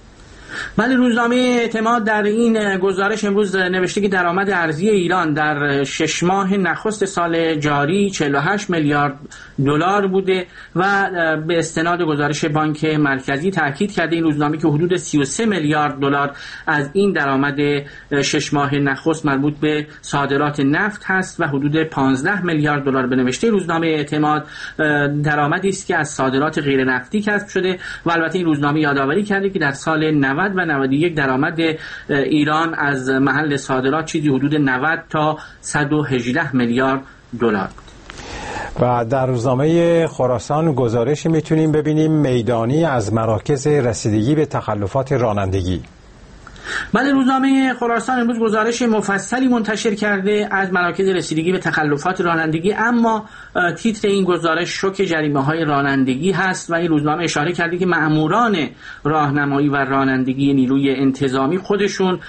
بله، روزنامه اعتماد در این گزارش امروز نوشته که درآمد ارزی ایران در شش ماه نخست سال جاری چهل و هشت میلیارد دلار بوده و به استناد گزارش بانک مرکزی تاکید کرده این روزنامه که حدود سی و سه میلیارد دلار از این درآمد شش ماه نخست مربوط به صادرات نفت هست و حدود پانزده میلیارد دلار. به نوشته روزنامه اعتماد درآمدی است که از صادرات غیر نفتی کسب شده و البته این روزنامه یادآوری کرده که در سال نود و نود و یک درآمد ایران از محل صادرات چیزی حدود نود تا صد و هجده میلیارد دلار. و در روزنامه خراسان گزارشی میتونیم ببینیم میدانی از مراکز رسیدگی به تخلفات رانندگی. بله، روزنامه خراسان امروز گزارش مفصلی منتشر کرده از مراکز رسیدگی به تخلفات رانندگی، اما تیتر این گزارش شوک جریمه‌های رانندگی هست و این روزنامه اشاره کرده که مأموران راهنمایی و رانندگی نیروی انتظامی خودشون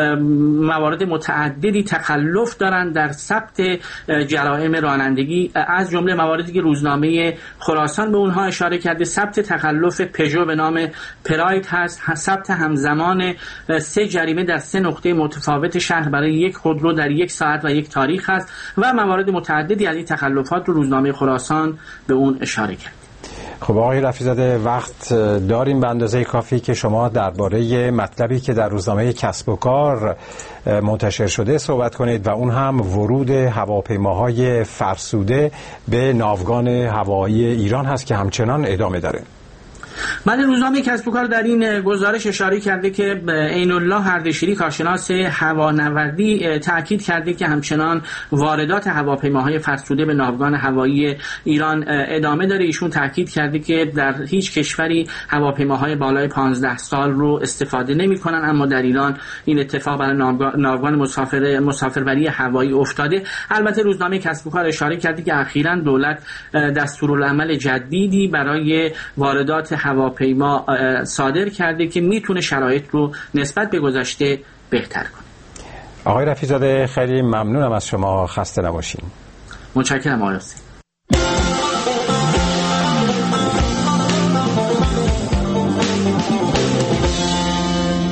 موارد متعددی تخلف دارند در ثبت جرائم رانندگی، از جمله مواردی که روزنامه خراسان به اونها اشاره کرده ثبت تخلف پژو به نام پراید هست، ثبت همزمان سه جریمه در سه نقطه متفاوت شهر برای یک خودرو در یک ساعت و یک تاریخ است و موارد متعددی از این تخلفات رو روزنامه خراسان به اون اشاره کرد. خب آقای رفیع‌زاده، وقت داریم به اندازه کافی که شما درباره مطلبی که در روزنامه کسب و کار منتشر شده صحبت کنید و اون هم ورود هواپیماهای فرسوده به ناوگان هوایی ایران هست که همچنان ادامه داره. بله، روزنامه کسب و کار در این گزارش اشاره کرده که عین الله اردشیری کارشناس هوانوردی تاکید کرده که همچنان واردات هواپیماهای فرسوده به ناوگان هوایی ایران ادامه داره. ایشون تاکید کرده که در هیچ کشوری هواپیماهای بالای پانزده سال رو استفاده نمی‌کنن، اما در ایران این اتفاق برای ناوگان مسافر مسافربری هوایی افتاده. البته روزنامه کسب و کار اشاره کرده که اخیراً دولت دستورالعمل جدیدی برای واردات هواپیما صادر کرده که میتونه شرایط رو نسبت به گذشته بهتر کنه. آقای رفیع‌زاده خیلی ممنونم از شما، خسته نباشین. متشکرم آقای حسین.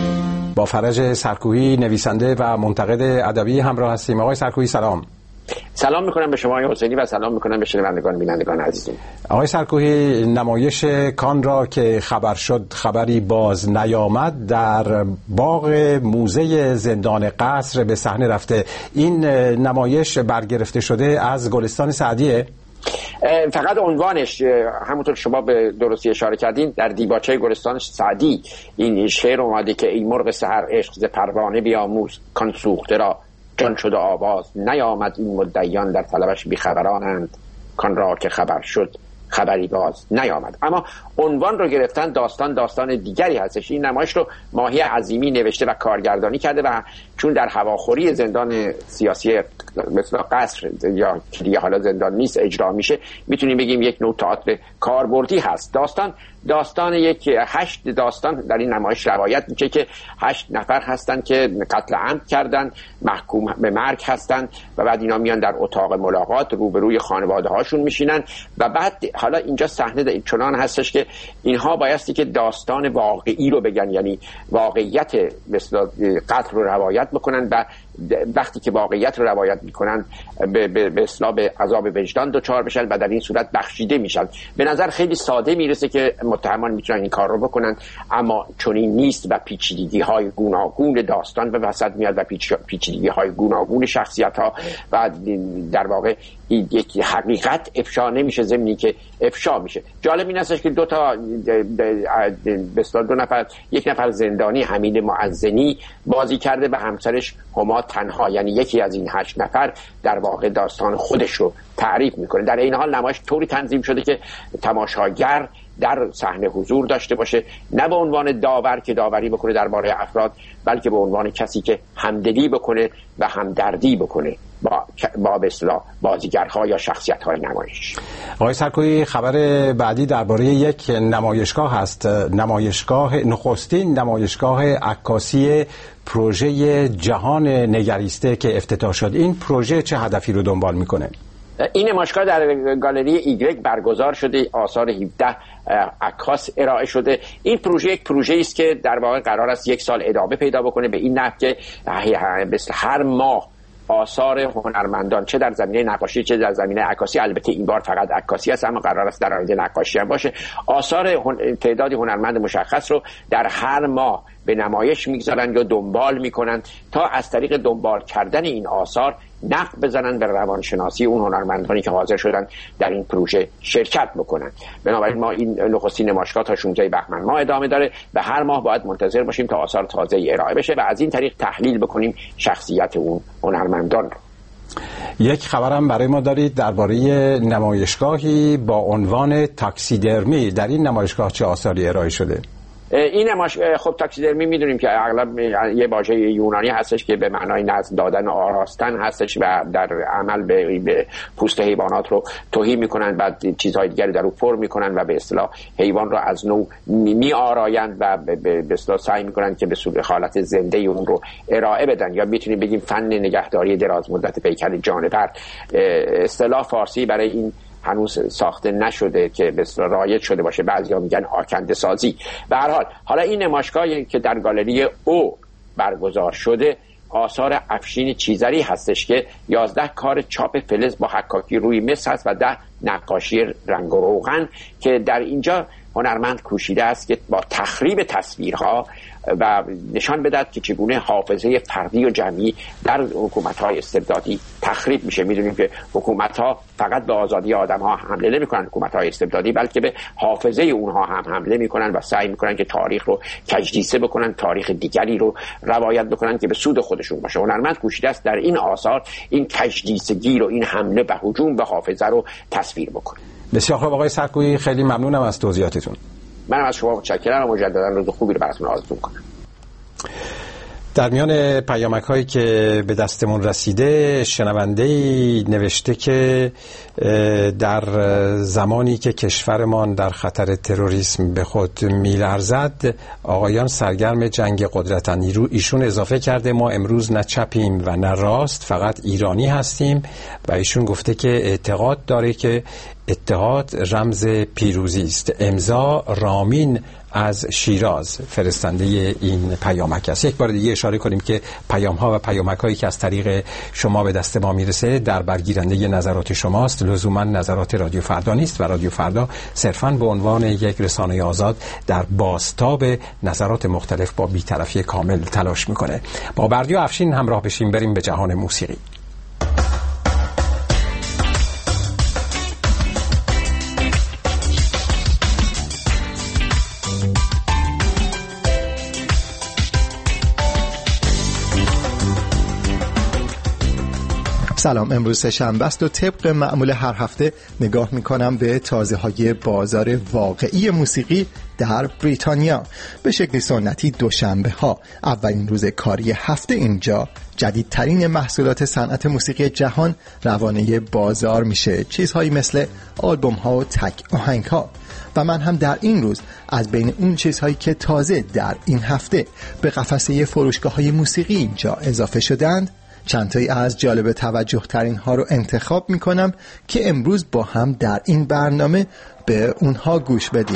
با فرج سرکویی نویسنده و منتقد ادبی همراه هستیم. آقای سرکویی سلام. سلام میکنم به شما آقای حسینی و سلام میکنم به شنوندگان بینندگان عزیزم. آقای سرکوهی، نمایش کان را که خبر شد خبری باز نیامد در باغ موزه زندان قصر به صحنه رفته. این نمایش برگرفته شده از گلستان سعدیه؟ فقط عنوانش همونطور شما به درستی اشاره کردین در دیباچه گلستان سعدی این شعر اومده که ای مرغ سحر عشق ز پروانه بیاموز کان سوخته را جان شد آواز نیامد این مدعیان در طلبش بیخبرانند کان را که خبر شد خبری باز نیامد. اما عنوان رو گرفتن داستان داستان دیگری هستش. این نمایش رو ماهی عظیمی نوشته و کارگردانی کرده و چون در هواخوری زندان سیاسی مثل قصر یا دیگه حالا زندان نیست اجرا میشه، میتونیم بگیم یک نوع تئاتر کاربردی هست. داستان داستان یک هشت داستان در این نمایش روایت میشه که هشت نفر هستن که قتل عمد کردن، محکوم به مرگ هستن و بعد اینا میان در اتاق ملاقات روبروی خانواده هاشون میشینن و بعد حالا اینجا صحنه چنان هستش که اینها بایستی که داستان واقعی رو بگن، یعنی واقعیت مثلا قتل رو روایت بکنن و وقتی که واقعیت رو روایت میکنن به به اصطلاح به عذاب وجدان دچار بشن و در این صورت بخشیده میشن. به نظر خیلی ساده میرسه که متهمان میتونن این کار رو بکنن، اما چنین نیست و پیچیدگی های گوناگون داستان به وسط میاد و پیچیدگی های گوناگون شخصیت ها و در واقع یک حقیقت افشا نمیشه ضمنی که افشا میشه. جالب این هستش که دو تا به اصطلاح دو نفر، یک نفر زندانی حمید معزنی بازی کرده و همسرش هما تنها، یعنی یکی از این هشت نفر در واقع داستان خودش رو تعریف میکنه. در این حال نمایش طوری تنظیم شده که تماشاگر در صحنه حضور داشته باشه، نه به عنوان داور که داوری بکنه درباره افراد، بلکه به عنوان کسی که همدلی بکنه و همدردی بکنه با با به اصطلاح بازیگرها یا شخصیت‌های نمایش. آقای سرکویی، خبر بعدی درباره یک نمایشگاه هست، نمایشگاه نخستین نمایشگاه عکاسی پروژه جهان نگریسته که افتتاح شد. این پروژه چه هدفی رو دنبال میکنه؟ این نمایشگاه در گالری ایگرگ برگزار شده، آثار هفده عکاس ارائه شده. این پروژه یک پروژه است که در واقع قرار است یک سال ادامه پیدا بکنه، به این نحو که هر ماه آثار هنرمندان چه در زمینه نقاشی چه در زمینه عکاسی، البته این بار فقط عکاسی است اما قرار است در آینده نقاشی هم باشه، آثار هن... تعدادی هنرمند مشخص رو در هر ماه به نمایش میگذارن یا دنبال میکنن تا از طریق دنبال کردن این آثار نقب بزنن به روانشناسی اون هنرمندانی که حاضر شدن در این پروژه شرکت بکنن. بنابراین ما این نخستین نمایشگاه تا شانزده بهمن ماه ادامه داره و هر ماه باید منتظر باشیم تا آثار تازه ارائه بشه و از این طریق تحلیل بکنیم شخصیت اون هنرمندان رو. یک خبرم برای ما دارید درباره نمایشگاهی با عنوان تاکسیدرمی. در این نمایشگاه چه آثاری ارائه شده؟ این نمایش خب تاکسیدرمی میدونیم که اغلب یه واژه یونانی هستش که به معنای نظم دادن و آراستن هستش و در عمل به, به پوست حیوانات رو تهی میکنن، بعد چیزهای دیگری در رو پر میکنن و به اصطلاح حیوان رو از نو می آرایند و به اصطلاح سعی میکنن که به صورت حالت زنده اون رو ارائه بدن، یا میتونیم بگیم فن نگهداری دراز مدت پیکر جانور. اصطلاح فارسی برای این هنوز ساخته نشده که به اصطلاح رایج شده باشه، بعضیا میگن آکنده سازی. به هر حال حالا این نمایشگاهی که در گالری او برگزار شده آثار افشین چیزری هستش که یازده کار چاپ فلز با حکاکی روی مس هست و ده نقاشی رنگ و روغن که در اینجا هنرمند کوشیده است که با تخریب تصویرها و نشان بدهد که چگونه حافظه فردی و جمعی در حکومت‌های استبدادی تخریب میشه. میدونیم که حکومت‌ها فقط به آزادی آدم‌ها حمله نمی‌کنن، حکومت‌های استبدادی، بلکه به حافظه اونها هم حمله می‌کنن و سعی می‌کنن که تاریخ رو تجدیث بکنن، تاریخ دیگری رو روایت بکنن که به سود خودشون باشه. هنرمند کوشیده است در این آثار این تجدیثگیر و این حمله به هجوم به حافظه رو تصویر بکنه. بسیار خوب آقای سرکویی، خیلی ممنونم از توضیحاتتون. منم از شما متشکرم و مجددا روز خوبی رو براتون آرزو می‌کنم. در میان پیامک هایی که به دستمون رسیده شنونده‌ای نوشته که در زمانی که کشورمان در خطر تروریسم به خود می‌لرزد آقایان سرگرم جنگ قدرتن. ایشون اضافه کرده ما امروز نه چپیم و نه راست، فقط ایرانی هستیم و ایشون گفته که اعتقاد داره که اتحاد رمز پیروزی است. امضا رامین از شیراز فرستنده این پیامک است. یک بار دیگه اشاره کنیم که پیام ها و پیامک هایی که از طریق شما به دست ما میرسه در برگیرنده نظرات شماست، لزوما نظرات رادیو فردا نیست و رادیو فردا صرفاً به عنوان یک رسانه آزاد در بازتاب نظرات مختلف با بی‌طرفی کامل تلاش میکنه. با بردیا افشین همراه بشیم، بریم به جهان موسیقی. سلام، امروز شنبه است و طبق معمول هر هفته نگاه میکنم به تازه های بازار واقعی موسیقی در بریتانیا. به شکل سنتی دوشنبه ها اولین روز کاری هفته اینجا جدیدترین محصولات صنعت موسیقی جهان روانه بازار میشه، چیزهایی مثل آلبوم ها و تک آهنگ ها. و من هم در این روز از بین اون چیزهایی که تازه در این هفته به قفسه فروشگاه های موسیقی اینجا اضافه شدند چندتایی از جالب توجه ترین ها رو انتخاب میکنم که امروز با هم در این برنامه به اونها گوش بدیم.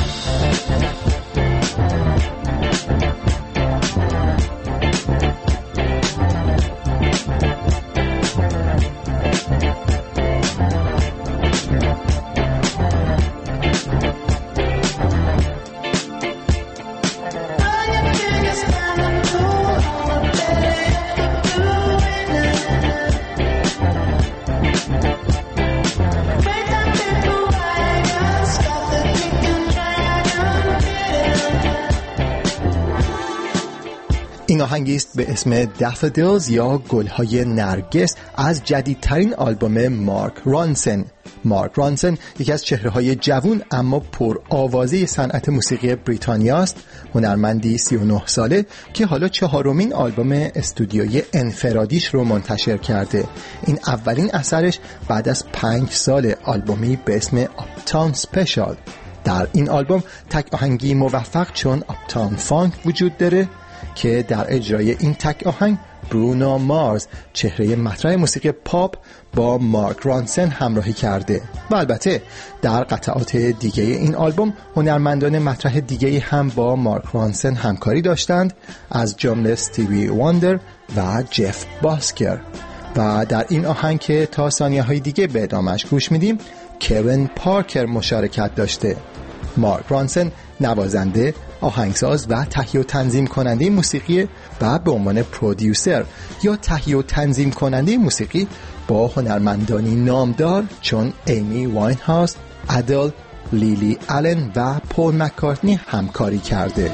این آهنگی است به اسم دافودیلز یا گلهای نرگس از جدیدترین آلبوم مارک رانسن. مارک رانسن یکی از چهره‌های جوان اما پر آوازه صنعت موسیقی بریتانیا است، هنرمندی سی و نه ساله که حالا چهارمین آلبوم استودیویی انفرادیش رو منتشر کرده. این اولین اثرش بعد از پنج سال آلبومی به اسم آپتاون سپشال. در این آلبوم تک آهنگی موفق چون آپتاون فانک وجود داره که در اجرای این تک آهنگ برونو مارز، چهره مطرح موسیقی پاپ، با مارک رانسن همراهی کرده. و البته در قطعات دیگه این آلبوم هنرمندان مطرح دیگه هم با مارک رانسن همکاری داشتند، از جمله استیوی واندر و جف باسکر. و در این آهنگ که تا ثانیه های دیگه به ادامهش گوش میدیم کوین پارکر مشارکت داشته. مارک رانسن نوازنده، آهنگساز و تهیه و تنظیم کننده موسیقی و به عنوان پرودیوسر یا تهیه و تنظیم کننده موسیقی با هنرمندانی نامدار چون ایمی واینهاوس، ادل، لیلی آلن و پول مکارتنی همکاری کرده.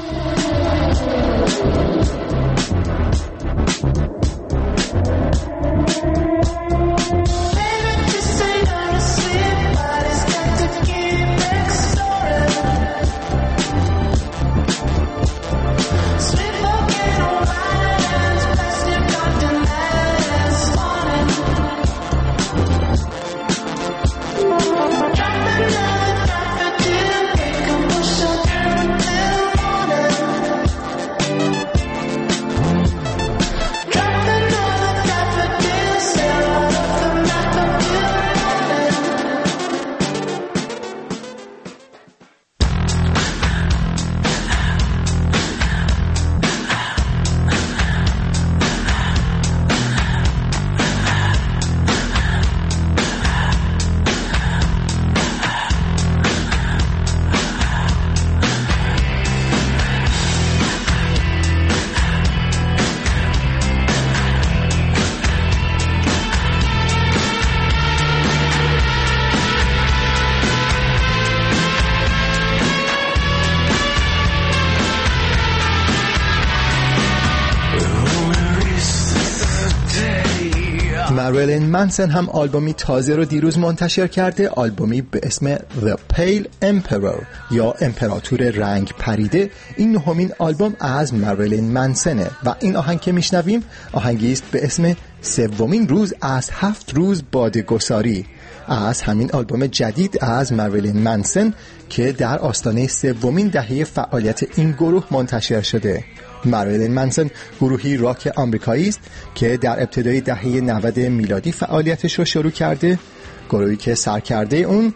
مریلین منسن هم آلبومی تازه رو دیروز منتشر کرده، آلبومی به اسم The Pale Emperor یا امپراتور رنگ پریده. این نهمین آلبوم از مریلین منسنه و این آهنگ که میشنویم آهنگی است به اسم سومین روز از هفت روز بادگساری، از همین آلبوم جدید از مریلین منسن که در آستانه سومین دهه فعالیت این گروه منتشر شده. مریلین منسن گروهی راک آمریکایی است که در ابتدای دهه نود میلادی فعالیتش رو شروع کرده، گروهی که سرکرده اون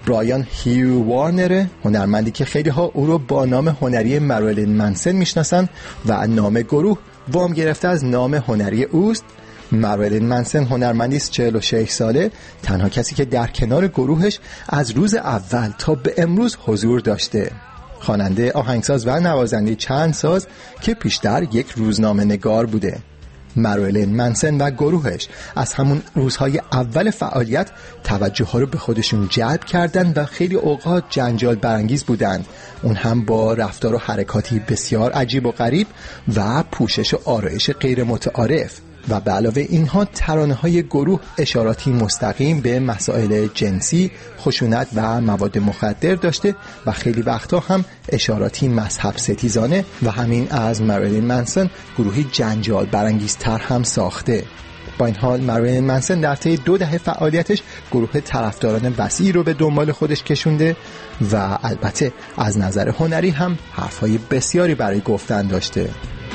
برایان هیو وارنر، هنرمندی که خیلی ها او رو با نام هنری مارلین منسن میشناسن و نام گروه وام گرفته از نام هنری اوست. مارلین منسن هنرمندی است چهل و شش ساله، تنها کسی که در کنار گروهش از روز اول تا به امروز حضور داشته. خواننده، آهنگساز و نوازنده چند ساز که پیشتر یک روزنامه نگار بوده. مارلین منسن و گروهش از همون روزهای اول فعالیت توجه ها رو به خودشون جلب کردن و خیلی اوقات جنجال برانگیز بودند، اون هم با رفتار و حرکاتی بسیار عجیب و غریب و پوشش و آرایش غیر متعارف. و به علاوه اینها ترانه‌های گروه اشاراتی مستقیم به مسائل جنسی، خشونت و مواد مخدر داشته و خیلی وقتا هم اشاراتی مذهب ستیزانه و همین از مارلین منسن گروهی جنجال برانگیزتر هم ساخته. با این حال مارلین منسن در طی دو دهه فعالیتش گروه طرفداران وسیعی رو به دنبال خودش کشونده و البته از نظر هنری هم حرفهای بسیاری برای گفتن داشته.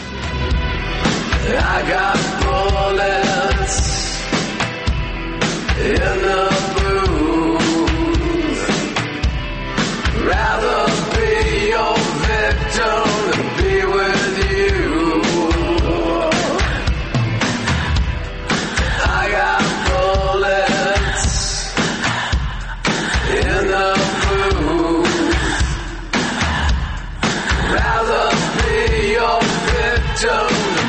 I got bullets in the booth. Rather be your victim than be with you. I got bullets in the booth. Rather be your victim.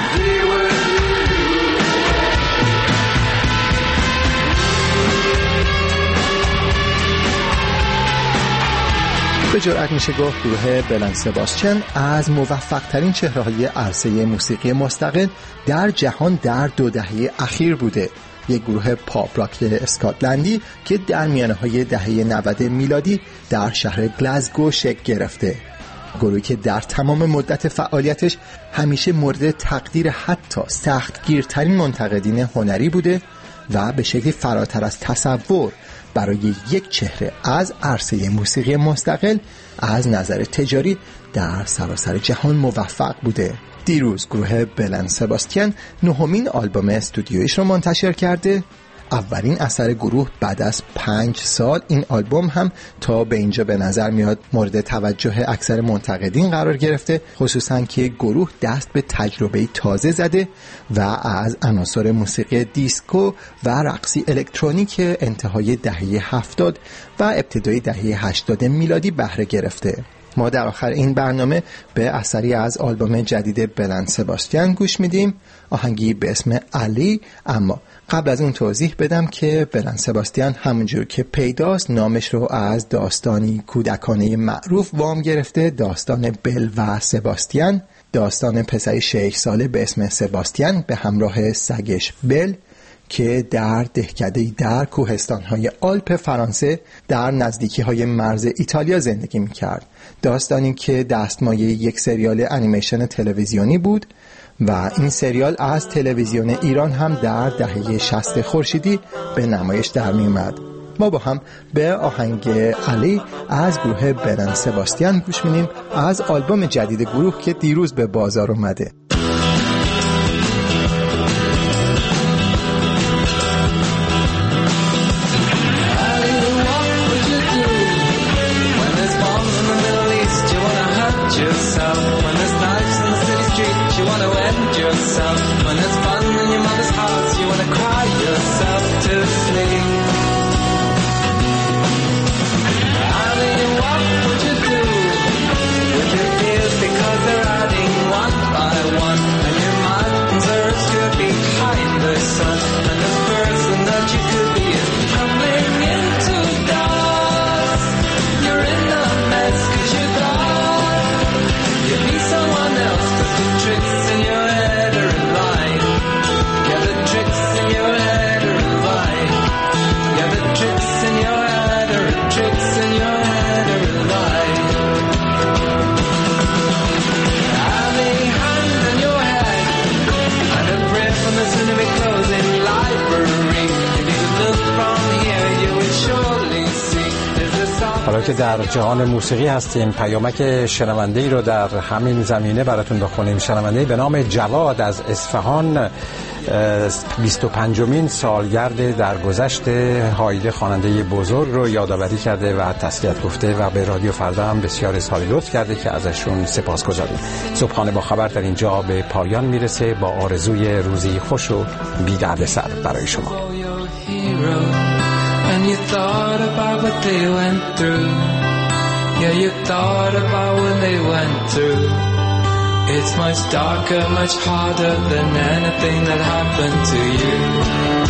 به جرئت میشه گفت گروه بلند سباستین از موفق ترین چهره های عرصه موسیقی مستقل در جهان در دو دهه اخیر بوده. یک گروه پاپ راک اسکاتلندی که در میانه های دهه نود میلادی در شهر گلاسگو شکل گرفته. گروهی که در تمام مدت فعالیتش همیشه مورد تقدیر حتی سختگیرترین منتقدین هنری بوده و به شکلی فراتر از تصور برای یک چهره از عرصه موسیقی مستقل از نظر تجاری در سراسر جهان موفق بوده. دیروز گروه بلند سباستین نهمین آلبوم استودیویش رو منتشر کرده. اولین اثر گروه بعد از پنج سال. این آلبوم هم تا به اینجا به نظر میاد مورد توجه اکثر منتقدین قرار گرفته، خصوصا که گروه دست به تجربه تازه زده و از عناصر موسیقی دیسکو و رقصی الکترونیک انتهای دهه هفتاد و ابتدای دهه هشتاد میلادی بهره گرفته. ما در آخر این برنامه به اثری از آلبوم جدید بلند سباستین گوش میدیم، آهنگی به اسم علی. اما قبل از اون توضیح بدم که بلند سباستین همونجور که پیداست نامش رو از داستانی کودکانه معروف وام گرفته، داستان بل و سباستین، داستان پسری شش ساله به اسم سباستین به همراه سگش بل که در دهکده‌ای در کوهستان‌های آلپ فرانسه در نزدیکی‌های مرز ایتالیا زندگی می‌کرد. داستانی که دستمایه یک سریال انیمیشن تلویزیونی بود و این سریال از تلویزیون ایران هم در دهه شصت خورشیدی به نمایش در می‌آمد. ما با هم به آهنگ علی از گروه بلند سباستین گوش می‌دیم از آلبوم جدید گروه که دیروز به بازار اومده. Because they're adding one by حالا که در جهان موسیقی هستیم، پیامک شنونده‌ای رو در همین زمینه براتون بخونیم. شنونده‌ای به نام جواد از اصفهان بیست و پنجمین سالگرد درگذشت هایده خواننده بزرگ رو یادآوری کرده و تسلیت گفته و به رادیو فردا هم بسیار اظهار لطف کرده که ازشون سپاسگزاریم. صبحانه با خبر در اینجا به پایان میرسه با آرزوی روزی خوش و بی دردسر برای شما. And you thought about what they went through. Yeah, you thought about what they went through. It's much darker, much harder than anything that happened to you.